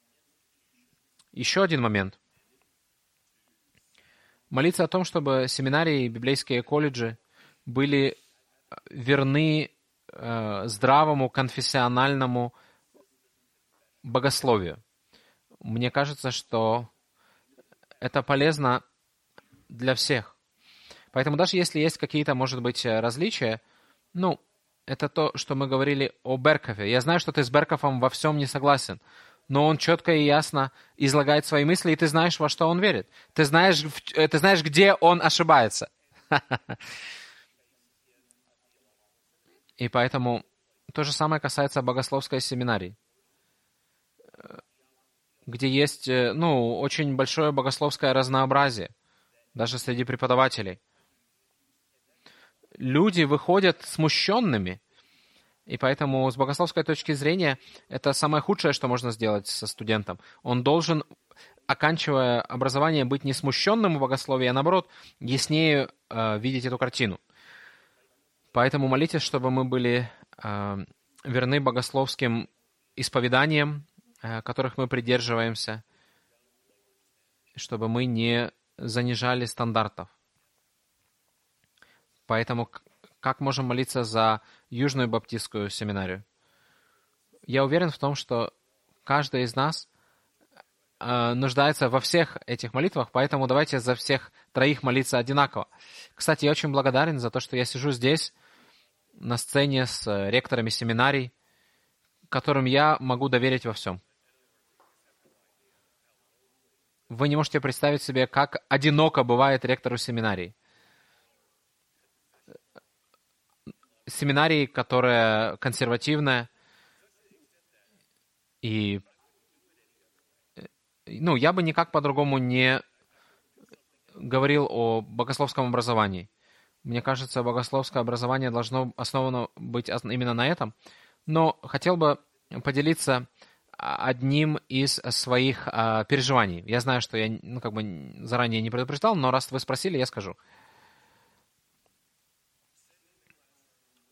Еще один момент. Молиться о том, чтобы семинарии и библейские колледжи были верны здравому конфессиональному богословию. Мне кажется, что это полезно для всех. Поэтому даже если есть какие-то, может быть, различия, это то, что мы говорили о Беркофе. Я знаю, что ты с Беркофом во всем не согласен, но он четко и ясно излагает свои мысли, и ты знаешь, во что он верит. Ты знаешь, где он ошибается. И поэтому то же самое касается богословской семинарии, где есть, очень большое богословское разнообразие, даже среди преподавателей. Люди выходят смущенными, и поэтому с богословской точки зрения это самое худшее, что можно сделать со студентом. Он должен, оканчивая образование, быть не смущенным в богословии, а наоборот, яснее видеть эту картину. Поэтому молитесь, чтобы мы были верны богословским исповеданиям, которых мы придерживаемся, чтобы мы не занижали стандартов. Поэтому как можем молиться за Южную Баптистскую семинарию? Я уверен в том, что каждый из нас нуждается во всех этих молитвах, поэтому давайте за всех 3 молиться одинаково. Кстати, я очень благодарен за то, что я сижу здесь, на сцене с ректорами семинарий, которым я могу доверить во всем. Вы не можете представить себе, как одиноко бывает ректору семинарии. Семинарии, которая консервативная, и я бы никак по-другому не говорил о богословском образовании. Мне кажется, богословское образование должно основано быть именно на этом. Но хотел бы поделиться одним из своих переживаний. Я знаю, что я заранее не предупреждал, но раз вы спросили, я скажу.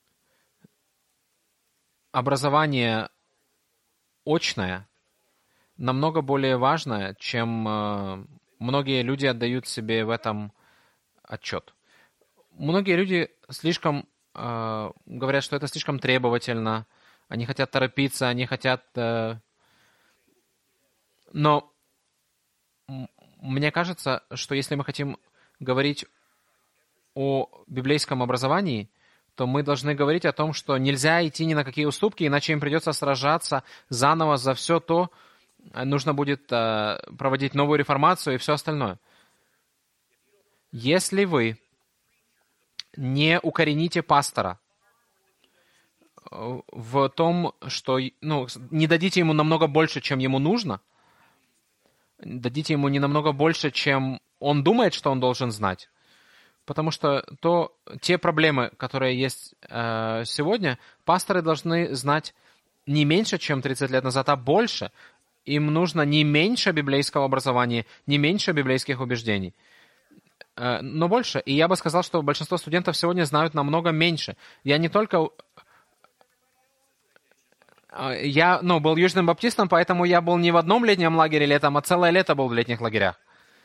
Образование очное намного более важное, чем многие люди отдают себе в этом отчет. Многие люди слишком говорят, что это слишком требовательно, они хотят торопиться, они хотят... Но мне кажется, что если мы хотим говорить о библейском образовании, то мы должны говорить о том, что нельзя идти ни на какие уступки, иначе им придется сражаться заново за все то, нужно будет проводить новую реформацию и все остальное. Если вы не укорените пастора в том, что не дадите ему намного больше, чем ему нужно, дадите ему не намного больше, чем он думает, что он должен знать, потому что те проблемы, которые есть сегодня, пасторы должны знать не меньше, чем 30 лет назад, а больше. Им нужно не меньше библейского образования, не меньше библейских убеждений, но больше. И я бы сказал, что большинство студентов сегодня знают намного меньше. Я не только... Я был южным баптистом, поэтому я был не в одном летнем лагере летом, а целое лето был в летних лагерях.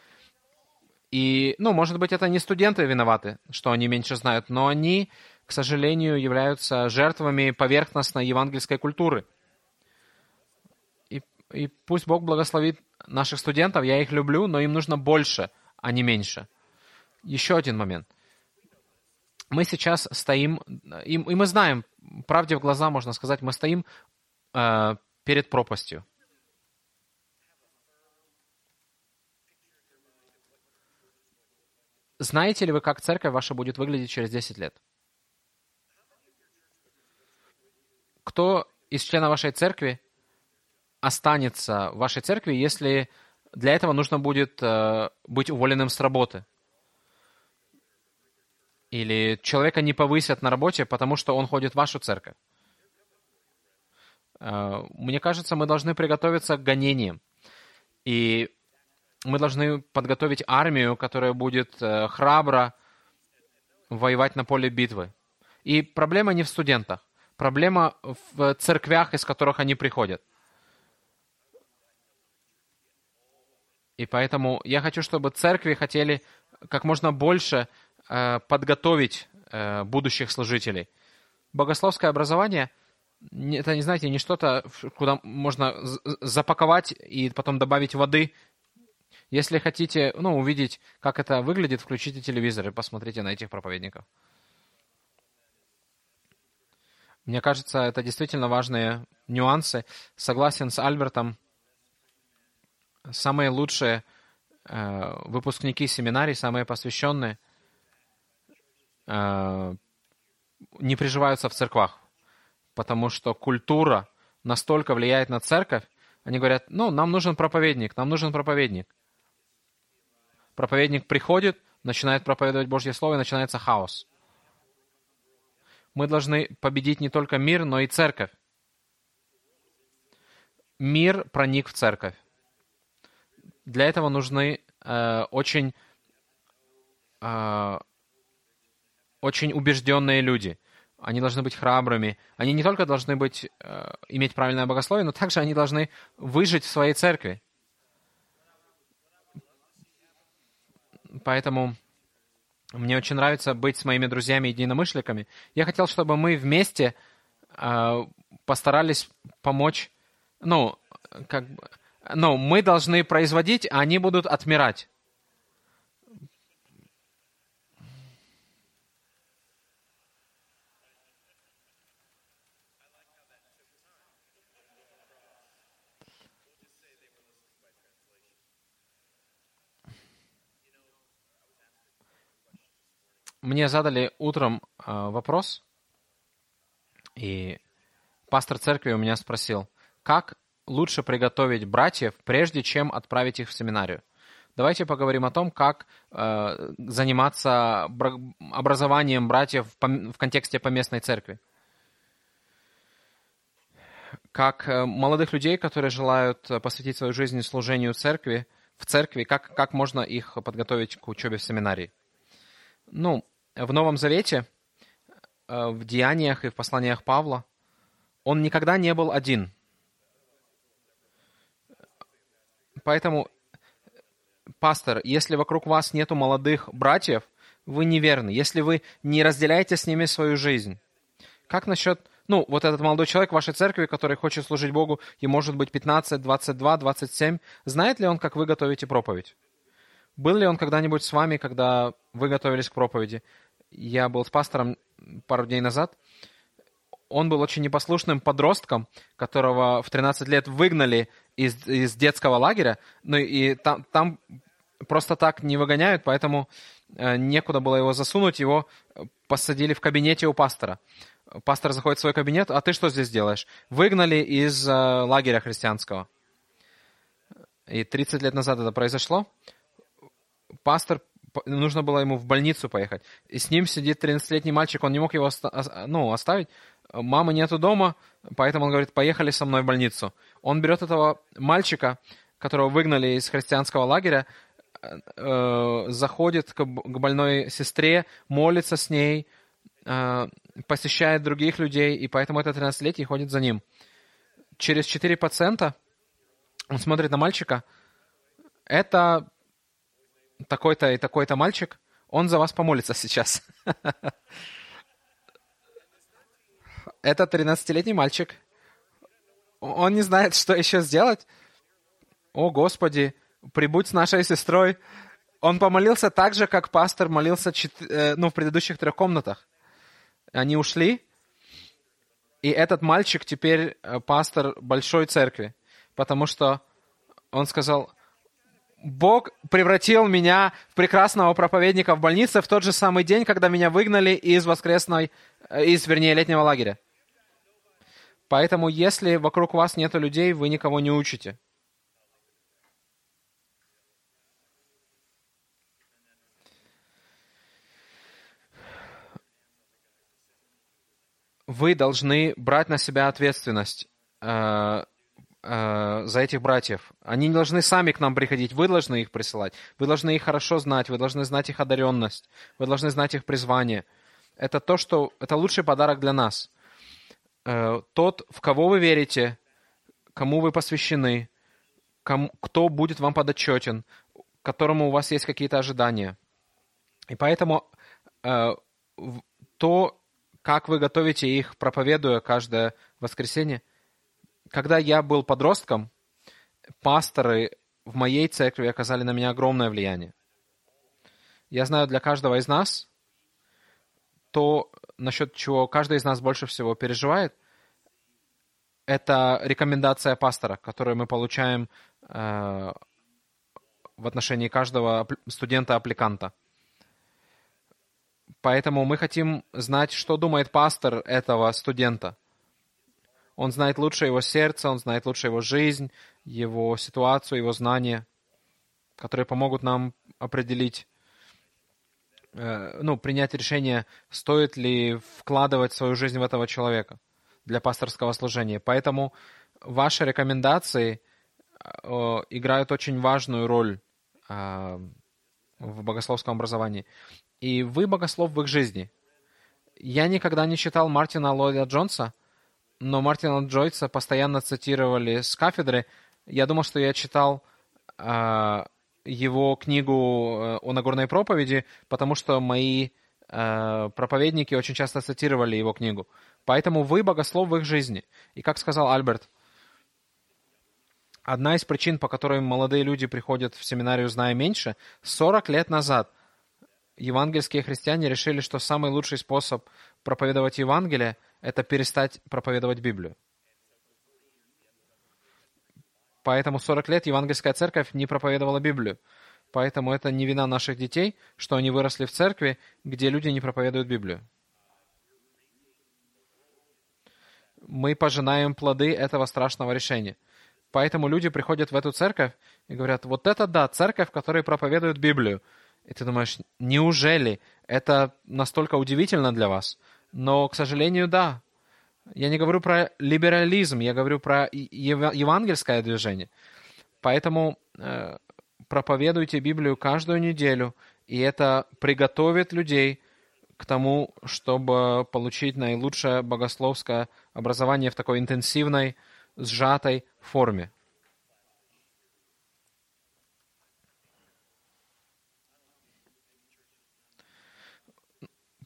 И, может быть, это не студенты виноваты, что они меньше знают, но они, к сожалению, являются жертвами поверхностной евангельской культуры. И пусть Бог благословит наших студентов, я их люблю, но им нужно больше, а не меньше. Еще один момент. Мы сейчас стоим, и мы знаем, правде в глаза можно сказать, мы стоим перед пропастью. Знаете ли вы, как церковь ваша будет выглядеть через 10 лет? Кто из членов вашей церкви останется в вашей церкви, если для этого нужно будет быть уволенным с работы? Или человека не повысят на работе, потому что он ходит в вашу церковь? Мне кажется, мы должны приготовиться к гонениям. И мы должны подготовить армию, которая будет храбро воевать на поле битвы. И проблема не в студентах. Проблема в церквях, из которых они приходят. И поэтому я хочу, чтобы церкви хотели как можно больше подготовить будущих служителей. Богословское образование — это, знаете, не что-то, куда можно запаковать и потом добавить воды. Если хотите увидеть, как это выглядит, включите телевизор и посмотрите на этих проповедников. Мне кажется, это действительно важные нюансы. Согласен с Альбертом. Самые лучшие выпускники семинарий, самые посвященные, не приживаются в церквах, потому что культура настолько влияет на церковь. Они говорят, нам нужен проповедник, нам нужен проповедник. Проповедник приходит, начинает проповедовать Божье Слово, и начинается хаос. Мы должны победить не только мир, но и церковь. Мир проник в церковь. Для этого нужны очень убежденные люди. Они должны быть храбрыми. Они не только должны иметь правильное богословие, но также они должны выжить в своей церкви. Поэтому мне очень нравится быть с моими друзьями-единомышленниками. Я хотел, чтобы мы вместе постарались помочь. Мы должны производить, а они будут отмирать. Мне задали утром вопрос, и пастор церкви у меня спросил, как лучше приготовить братьев, прежде чем отправить их в семинарию. Давайте поговорим о том, как заниматься образованием братьев в контексте поместной церкви. Как молодых людей, которые желают посвятить свою жизнь служению в церкви, как можно их подготовить к учебе в семинарии. В Новом Завете, в Деяниях и в посланиях Павла, он никогда не был один. Поэтому, пастор, если вокруг вас нету молодых братьев, вы неверны. Если вы не разделяете с ними свою жизнь. Как насчет, вот этот молодой человек в вашей церкви, который хочет служить Богу, и может быть 15, 22, 27, знает ли он, как вы готовите проповедь? Был ли он когда-нибудь с вами, когда вы готовились к проповеди? Я был с пастором пару дней назад. Он был очень непослушным подростком, которого в 13 лет выгнали из детского лагеря. И там просто так не выгоняют, поэтому некуда было его засунуть. Его посадили в кабинете у пастора. Пастор заходит в свой кабинет: а ты что здесь делаешь? Выгнали из лагеря христианского. И 30 лет назад это произошло. Нужно было ему в больницу поехать. И с ним сидит 13-летний мальчик, он не мог его оставить. Мамы нету дома, поэтому он говорит: поехали со мной в больницу. Он берет этого мальчика, которого выгнали из христианского лагеря, заходит к больной сестре, молится с ней, посещает других людей, и поэтому этот 13-летний ходит за ним. Через 4 пациента он смотрит на мальчика: это такой-то и такой-то мальчик, он за вас помолится сейчас. Это 13-летний мальчик. Он не знает, что еще сделать. О, Господи, прибудь с нашей сестрой. Он помолился так же, как пастор молился в предыдущих 3 комнатах. Они ушли, и этот мальчик теперь пастор большой церкви, потому что он сказал: Бог превратил меня в прекрасного проповедника в больнице в тот же самый день, когда меня выгнали из летнего лагеря. Поэтому, если вокруг вас нету людей, вы никого не учите. Вы должны брать на себя ответственность за этих братьев. Они не должны сами к нам приходить, вы должны их присылать. Вы должны их хорошо знать, вы должны знать их одаренность, вы должны знать их призвание. Это лучший подарок для нас. Тот, в кого вы верите, кому вы посвящены, кто будет вам подотчетен, к которому у вас есть какие-то ожидания. И поэтому то, как вы готовите их, проповедуя каждое воскресенье. Когда я был подростком, пасторы в моей церкви оказали на меня огромное влияние. Я знаю, для каждого из нас то, насчет чего каждый из нас больше всего переживает, это рекомендация пастора, которую мы получаем в отношении каждого студента-аппликанта. Поэтому мы хотим знать, что думает пастор этого студента. Он знает лучше его сердце, он знает лучше его жизнь, его ситуацию, его знания, которые помогут нам определить, принять решение, стоит ли вкладывать свою жизнь в этого человека для пасторского служения. Поэтому ваши рекомендации играют очень важную роль в богословском образовании. И вы богослов в их жизни. Я никогда не читал Мартина Ллойда Джонса, но Мартина Джойса постоянно цитировали с кафедры. Я думал, что я читал его книгу о Нагорной проповеди, потому что мои проповедники очень часто цитировали его книгу. Поэтому вы богослов в их жизни. И как сказал Альберт, одна из причин, по которой молодые люди приходят в семинарию, зная меньше, 40 лет назад евангельские христиане решили, что самый лучший способ проповедовать Евангелие – это перестать проповедовать Библию. Поэтому 40 лет евангельская церковь не проповедовала Библию. Поэтому это не вина наших детей, что они выросли в церкви, где люди не проповедуют Библию. Мы пожинаем плоды этого страшного решения. Поэтому люди приходят в эту церковь и говорят: вот это да, церковь, в которой проповедуют Библию. И ты думаешь: неужели это настолько удивительно для вас? Но, к сожалению, да. Я не говорю про либерализм, я говорю про евангельское движение. Поэтому проповедуйте Библию каждую неделю, и это приготовит людей к тому, чтобы получить наилучшее богословское образование в такой интенсивной, сжатой форме.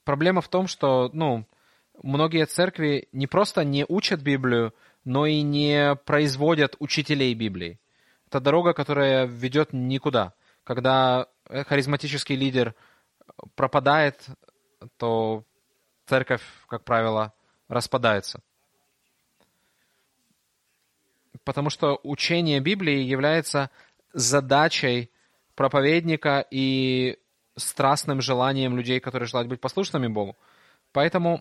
проблема в том, что, многие церкви не просто не учат Библию, но и не производят учителей Библии. Это дорога, которая ведет никуда. Когда харизматический лидер пропадает, то церковь, как правило, распадается. Потому что учение Библии является задачей проповедника и страстным желанием людей, которые желают быть послушными Богу. Поэтому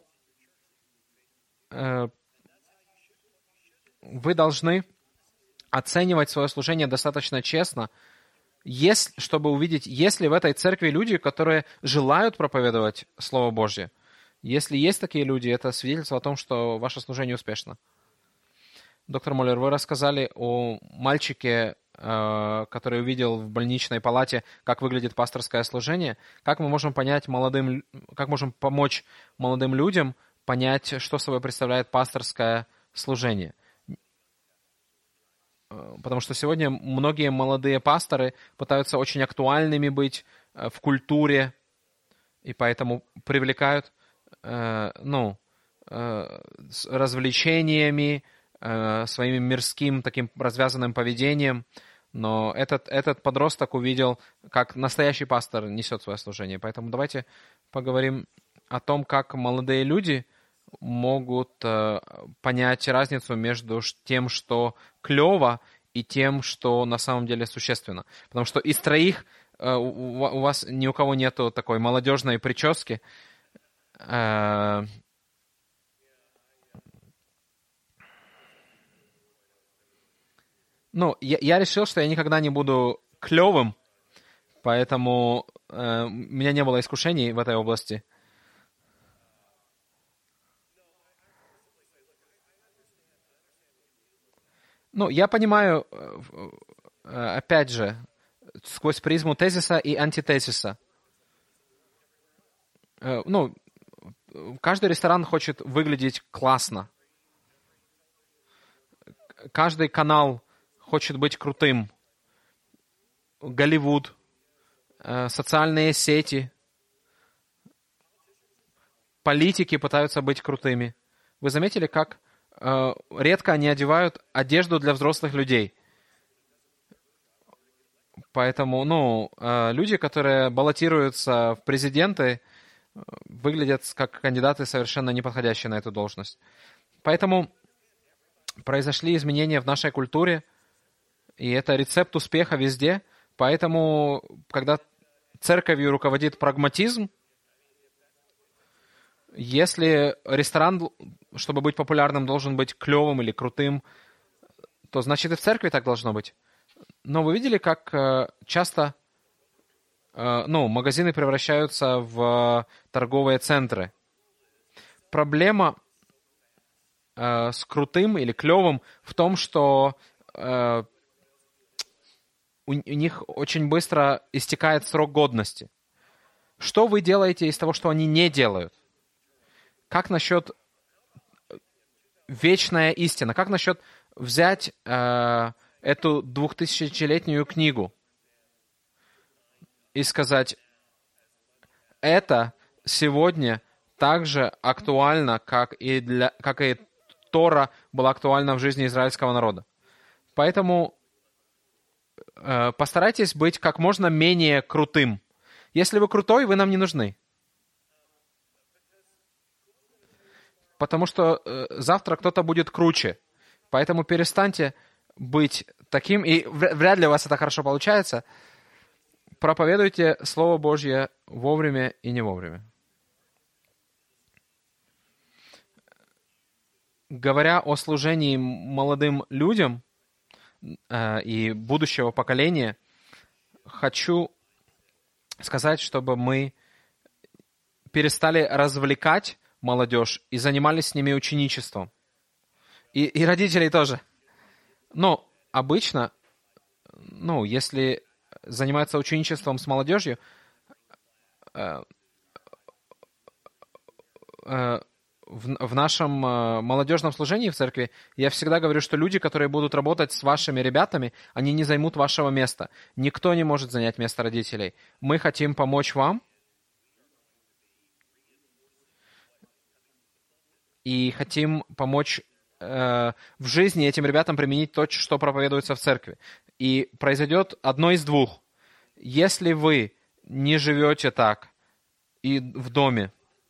вы должны оценивать свое служение достаточно честно, чтобы увидеть, есть ли в этой церкви люди, которые желают проповедовать Слово Божье. Если есть такие люди, это свидетельство о том, что ваше служение успешно. Доктор Моллер, вы рассказали о мальчике, который увидел в больничной палате, как выглядит пасторское служение. Как мы можем помочь молодым людям понять, что собой представляет пасторское служение? Потому что сегодня многие молодые пасторы пытаются очень актуальными быть в культуре, и поэтому привлекают с развлечениями, своим мирским таким развязанным поведением. Но этот подросток увидел, как настоящий пастор несет свое служение. Поэтому давайте поговорим о том, как молодые люди могут понять разницу между тем, что клево, и тем, что на самом деле существенно. Потому что из троих у вас ни у кого нету такой молодежной прически. Я решил, что я никогда не буду клевым, поэтому у меня не было искушений в этой области. Я понимаю, опять же, сквозь призму тезиса и антитезиса. Каждый ресторан хочет выглядеть классно. Каждый канал хочет быть крутым. Голливуд, социальные сети, политики пытаются быть крутыми. Вы заметили, как редко они одевают одежду для взрослых людей? Поэтому, люди, которые баллотируются в президенты, выглядят как кандидаты, совершенно не подходящие на эту должность. Поэтому произошли изменения в нашей культуре, и это рецепт успеха везде. Поэтому, когда церковью руководит прагматизм, если ресторан, чтобы быть популярным, должен быть клевым или крутым, то значит и в церкви так должно быть. Но вы видели, как часто магазины превращаются в торговые центры? Проблема с крутым или клевым в том, что у них очень быстро истекает срок годности. Что вы делаете из того, что они не делают? Как насчет вечная истина? Как насчет взять эту 2000-летнюю книгу и сказать, это сегодня так же актуально, как и Тора была актуальна в жизни израильского народа. Поэтому постарайтесь быть как можно менее крутым. Если вы крутой, вы нам не нужны. Потому что завтра кто-то будет круче. Поэтому перестаньте быть таким, и вряд ли у вас это хорошо получается. Проповедуйте Слово Божье вовремя и не вовремя. Говоря о служении молодым людям и будущего поколения, хочу сказать, чтобы мы перестали развлекать молодежь и занимались с ними ученичеством. И родителей тоже. Но обычно, если занимаются ученичеством с молодежью, в нашем молодежном служении в церкви я всегда говорю, что люди, которые будут работать с вашими ребятами, они не займут вашего места. Никто не может занять место родителей. Мы хотим помочь вам и хотим помочь в жизни этим ребятам применить то, что проповедуется в церкви. И произойдет одно из двух. Если вы не живете так и в доме,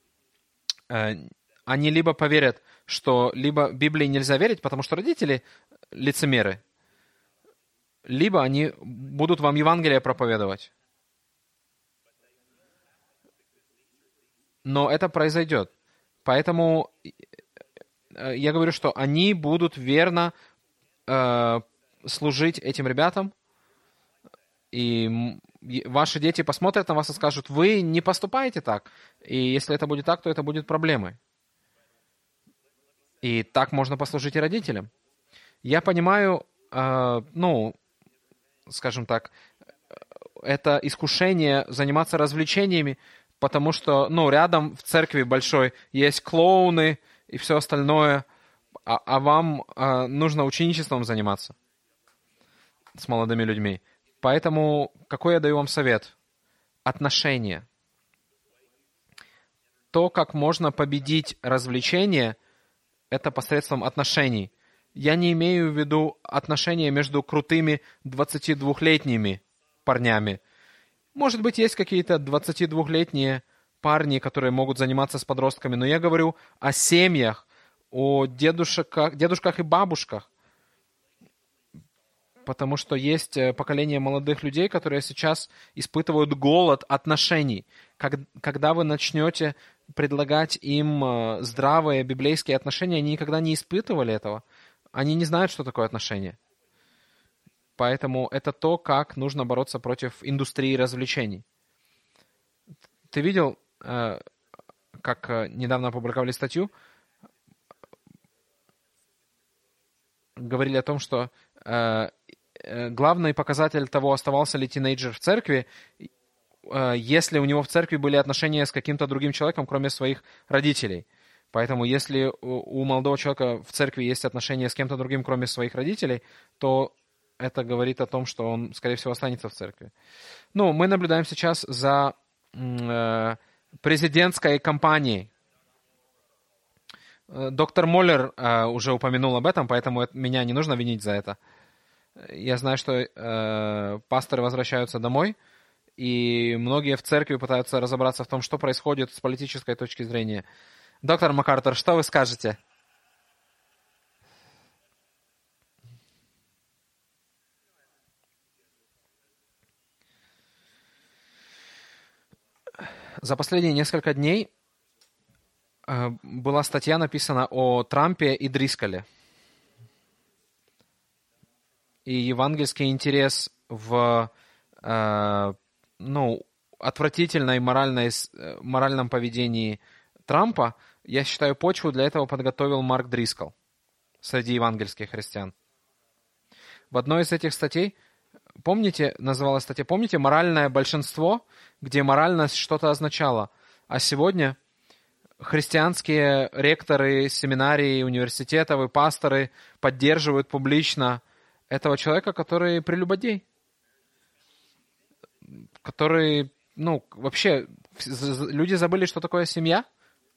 они либо поверят, что либо Библии нельзя верить, потому что родители лицемеры, либо они будут вам Евангелие проповедовать. Но это произойдет. Поэтому я говорю, что они будут верно служить этим ребятам, и ваши дети посмотрят на вас и скажут: вы не поступаете так. И если это будет так, то это будет проблемой. И так можно послужить и родителям. Я понимаю, скажем так, это искушение заниматься развлечениями, потому что, рядом в церкви большой есть клоуны и все остальное, а вам нужно ученичеством заниматься с молодыми людьми. Поэтому какой я даю вам совет? Отношения. То, как можно победить развлечение, это посредством отношений. Я не имею в виду отношения между крутыми 22-летними парнями. Может быть, есть какие-то 22-летние парни, которые могут заниматься с подростками, но я говорю о семьях, о дедушках и бабушках. Потому что есть поколение молодых людей, которые сейчас испытывают голод отношений. Когда вы начнете предлагать им здравые библейские отношения, они никогда не испытывали этого. Они не знают, что такое отношения. Поэтому это то, как нужно бороться против индустрии развлечений. Ты видел, как недавно опубликовали статью, говорили о том, что главный показатель того, оставался ли тинейджер в церкви, если у него в церкви были отношения с каким-то другим человеком, кроме своих родителей. Поэтому если у молодого человека в церкви есть отношения с кем-то другим, кроме своих родителей, то это говорит о том, что он, скорее всего, останется в церкви. Мы наблюдаем сейчас за президентской кампанией. Доктор Моллер уже упомянул об этом, поэтому меня не нужно винить за это. Я знаю, что пасторы возвращаются домой, и многие в церкви пытаются разобраться в том, что происходит с политической точки зрения. Доктор МакАртур, что вы скажете? За последние несколько дней была статья написана о Трампе и Дрисколе. И евангельский интерес в отвратительном моральном поведении Трампа, я считаю, почву для этого подготовил Марк Дрискол среди евангельских христиан. В одной из этих статей, называлась статья «Моральное большинство», где моральность что-то означала. А сегодня христианские ректоры семинарий, университетов и пасторы поддерживают публично этого человека, который прелюбодей. Который, вообще, люди забыли, что такое семья.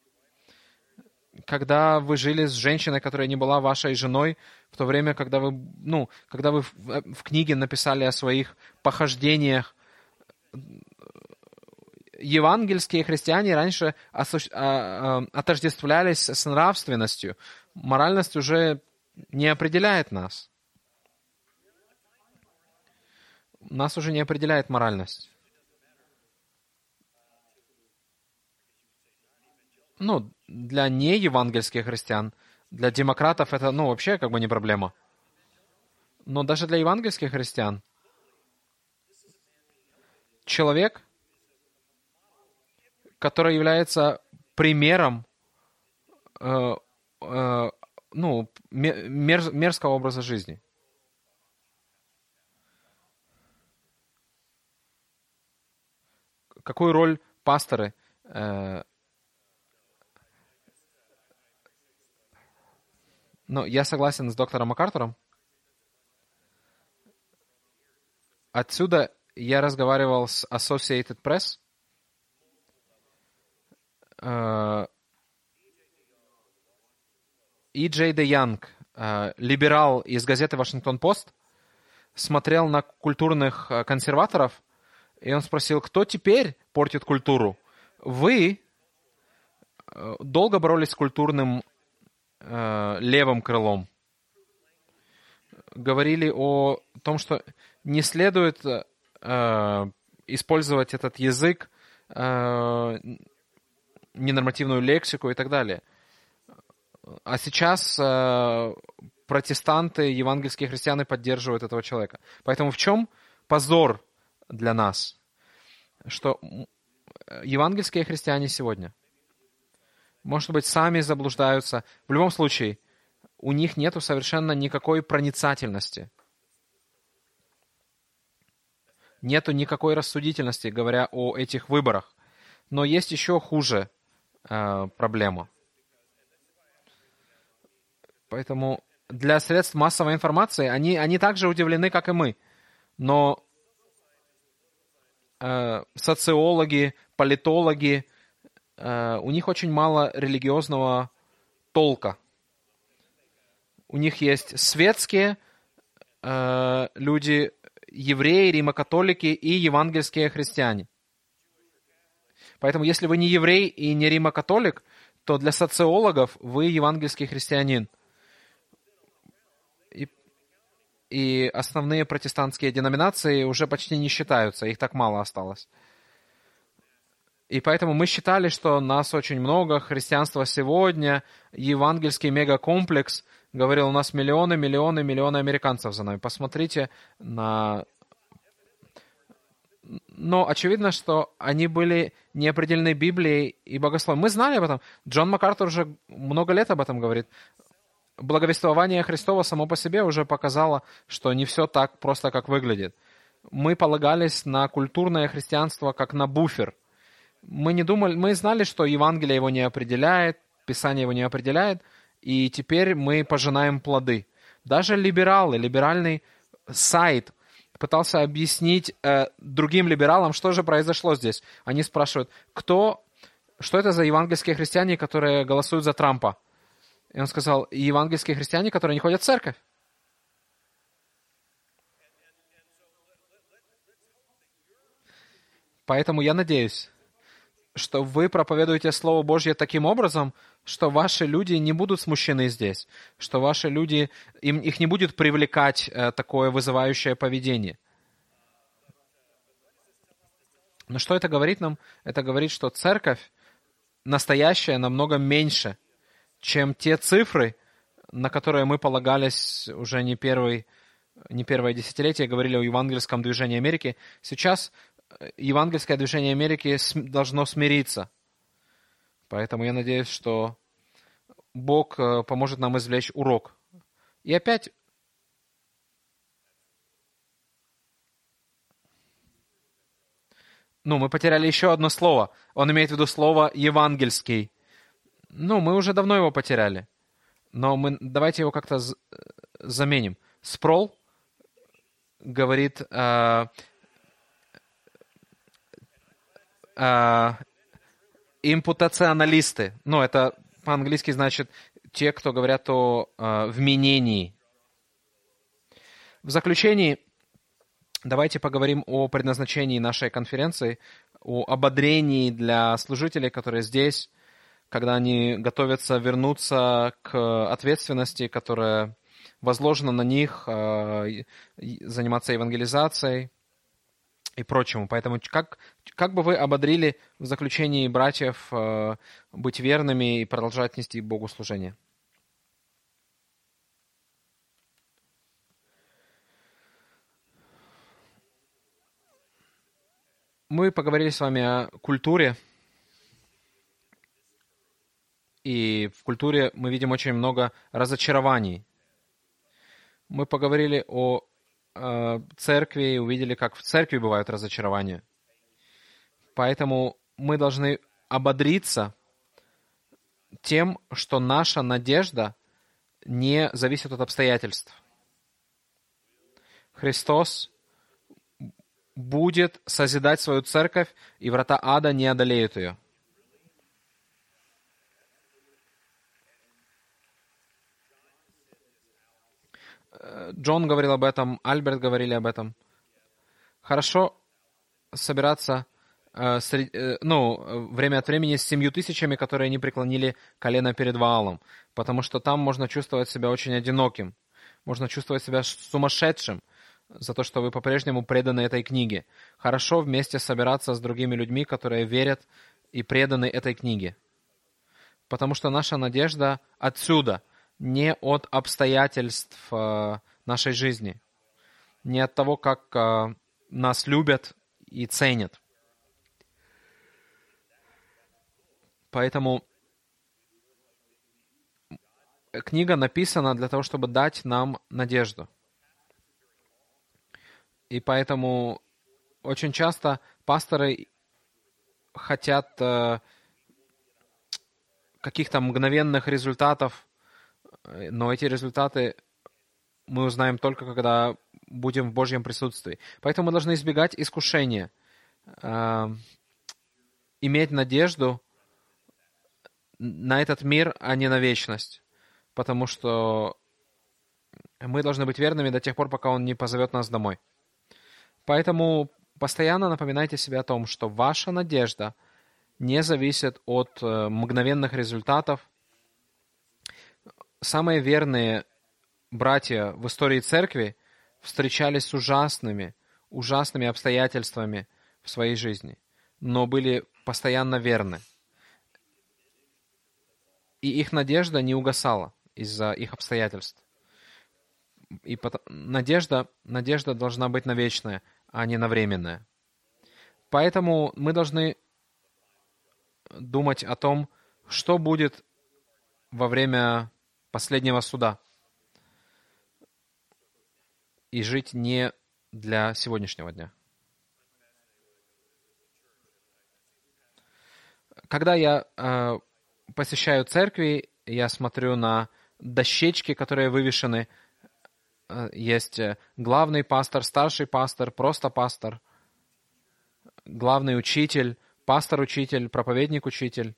Когда вы жили с женщиной, которая не была вашей женой, в то время, когда вы в книге написали о своих похождениях, евангельские христиане раньше отождествлялись с нравственностью. Моральность уже не определяет нас. Нас уже не определяет моральность. Для неевангельских христиан, для демократов это, вообще не проблема. Но даже для евангельских христиан человек, который является примером мерзкого образа жизни. Какую роль пасторы я согласен с доктором МакАртуром. Отсюда я разговаривал с Associated Press. И. Джей Де Янг, либерал из газеты «Вашингтон-Пост», смотрел на культурных консерваторов, и он спросил, кто теперь портит культуру? Вы долго боролись с культурным левым крылом. Говорили о том, что не следует использовать этот язык, ненормативную лексику и так далее. А сейчас протестанты, евангельские христиане поддерживают этого человека. Поэтому в чем позор для нас? Что евангельские христиане сегодня, может быть, сами заблуждаются. В любом случае, у них нет совершенно никакой проницательности. Нету никакой рассудительности, говоря о этих выборах. Но есть еще хуже проблема. Поэтому для средств массовой информации они также удивлены, как и мы. Но социологи, политологи, у них очень мало религиозного толка. У них есть светские люди, евреи, римокатолики и евангельские христиане. Поэтому, если вы не еврей и не римокатолик, то для социологов вы евангельский христианин. И основные протестантские деноминации уже почти не считаются, их так мало осталось. И поэтому мы считали, что нас очень много, христианство сегодня, евангельский мегакомплекс, говорил, у нас миллионы американцев за нами. Посмотрите на... Но очевидно, что они были неопределены Библией и богословием. Мы знали об этом. Джон МакАртур уже много лет об этом говорит. Благовествование Христова само по себе уже показало, что не все так просто, как выглядит. Мы полагались на культурное христианство как на буфер. Мы знали, что Евангелие его не определяет, Писание его не определяет, и теперь мы пожинаем плоды. Даже либеральный сайт пытался объяснить другим либералам, что же произошло здесь. Они спрашивают, что это за евангельские христиане, которые голосуют за Трампа? И он сказал, евангельские христиане, которые не ходят в церковь. Поэтому я надеюсь, что вы проповедуете Слово Божье таким образом, что ваши люди не будут смущены здесь, что ваши люди, их не будет привлекать такое вызывающее поведение. Но что это говорит нам? Это говорит, что церковь настоящая намного меньше, чем те цифры, на которые мы полагались уже не первое десятилетие, говорили о евангельском движении Америки. Сейчас евангельское движение Америки должно смириться. Поэтому я надеюсь, что Бог поможет нам извлечь урок. И опять мы потеряли еще одно слово. Он имеет в виду слово «евангельский». Мы уже давно его потеряли. Но давайте его как-то заменим. Спрол говорит импутационалисты. Это по-английски значит те, кто говорят о вменении. В заключении давайте поговорим о предназначении нашей конференции, о ободрении для служителей, которые здесь, когда они готовятся вернуться к ответственности, которая возложена на них, заниматься евангелизацией и прочему. Поэтому как бы вы ободрили в заключении братьев быть верными и продолжать нести Богу служение? Мы поговорили с вами о культуре. И в культуре мы видим очень много разочарований. Мы поговорили о церкви и увидели, как в церкви бывают разочарования. Поэтому мы должны ободриться тем, что наша надежда не зависит от обстоятельств. Христос будет созидать свою церковь, и врата ада не одолеют ее. Джон говорил об этом, Альберт говорили об этом. Хорошо собираться время от времени с 7000, которые не преклонили колено перед Ваалом, потому что там можно чувствовать себя очень одиноким, можно чувствовать себя сумасшедшим за то, что вы по-прежнему преданы этой книге. Хорошо вместе собираться с другими людьми, которые верят и преданы этой книге, потому что наша надежда отсюда, не от обстоятельств нашей жизни, не от того, как нас любят и ценят. Поэтому книга написана для того, чтобы дать нам надежду. И поэтому очень часто пасторы хотят каких-то мгновенных результатов, но эти результаты мы узнаем только, когда будем в Божьем присутствии. Поэтому мы должны избегать искушения, иметь надежду на этот мир, а не на вечность. Потому что мы должны быть верными до тех пор, пока Он не позовет нас домой. Поэтому постоянно напоминайте себе о том, что ваша надежда не зависит от мгновенных результатов. Самые верные братья в истории церкви встречались с ужасными обстоятельствами в своей жизни, но были постоянно верны. И их надежда не угасала из-за их обстоятельств. И надежда должна быть на вечное, а не на временное. Поэтому мы должны думать о том, что будет во время последнего суда, и жить не для сегодняшнего дня. Когда я посещаю церкви, я смотрю на дощечки, которые вывешены. Есть главный пастор, старший пастор, просто пастор, главный учитель, пастор-учитель, проповедник-учитель.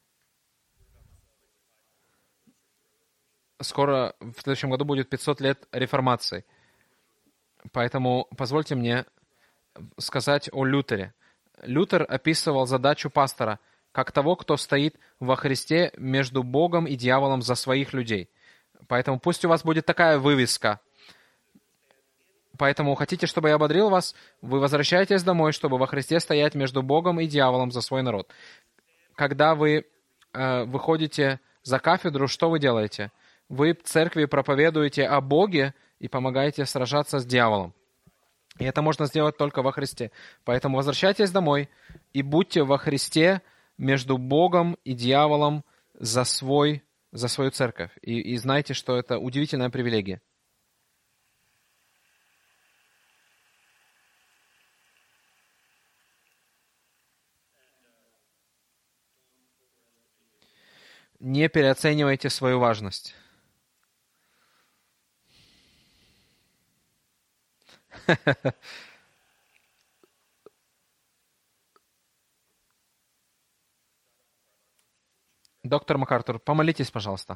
Скоро, в следующем году, будет 500 лет реформации. Поэтому позвольте мне сказать о Лютере. Лютер описывал задачу пастора как того, кто стоит во Христе между Богом и дьяволом за своих людей. Поэтому пусть у вас будет такая вывеска. Поэтому хотите, чтобы я ободрил вас, вы возвращаетесь домой, чтобы во Христе стоять между Богом и дьяволом за свой народ. Когда вы выходите за кафедру, что вы делаете? Вы в церкви проповедуете о Боге и помогаете сражаться с дьяволом. И это можно сделать только во Христе. Поэтому возвращайтесь домой и будьте во Христе между Богом и дьяволом за свою церковь. И знайте, что это удивительная привилегия. Не переоценивайте свою важность. Доктор МакАртур, помолитесь, пожалуйста.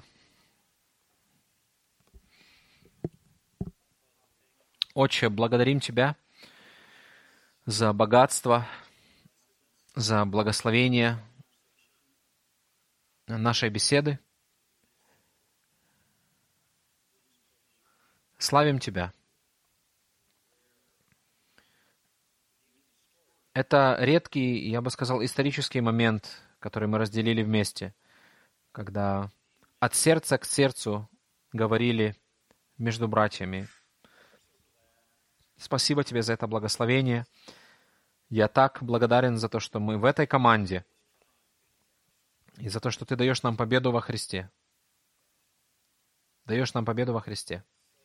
Отче, благодарим Тебя за богатство, за благословение нашей беседы. Славим Тебя. Это редкий, я бы сказал, исторический момент, который мы разделили вместе, когда от сердца к сердцу говорили между братьями. Спасибо Тебе за это благословение. Я так благодарен за то, что мы в этой команде, и за то, что Ты даешь нам победу во Христе. Даешь нам победу во Христе.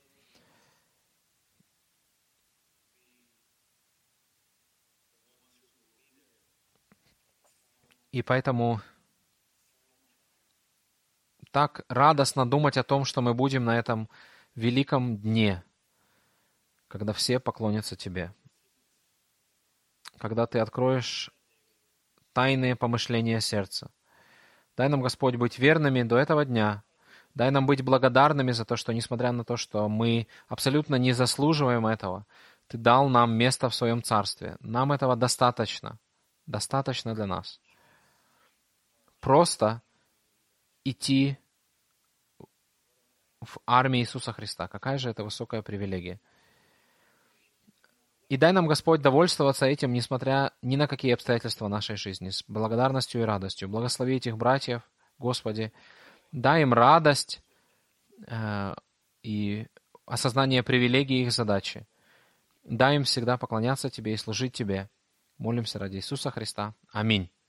И поэтому так радостно думать о том, что мы будем на этом великом дне, когда все поклонятся Тебе, когда Ты откроешь тайные помышления сердца. Дай нам, Господь, быть верными до этого дня, Дай нам быть благодарными за то, что, несмотря на то, что мы абсолютно не заслуживаем этого, Ты дал нам место в Своем Царстве. Нам этого достаточно. Достаточно для нас. Просто идти в армии Иисуса Христа. Какая же это высокая привилегия. И дай нам, Господь, довольствоваться этим, несмотря ни на какие обстоятельства нашей жизни, с благодарностью и радостью. Благослови этих братьев, Господи. Дай им радость и осознание привилегий их задачи. Дай им всегда поклоняться Тебе и служить Тебе. Молимся ради Иисуса Христа. Аминь.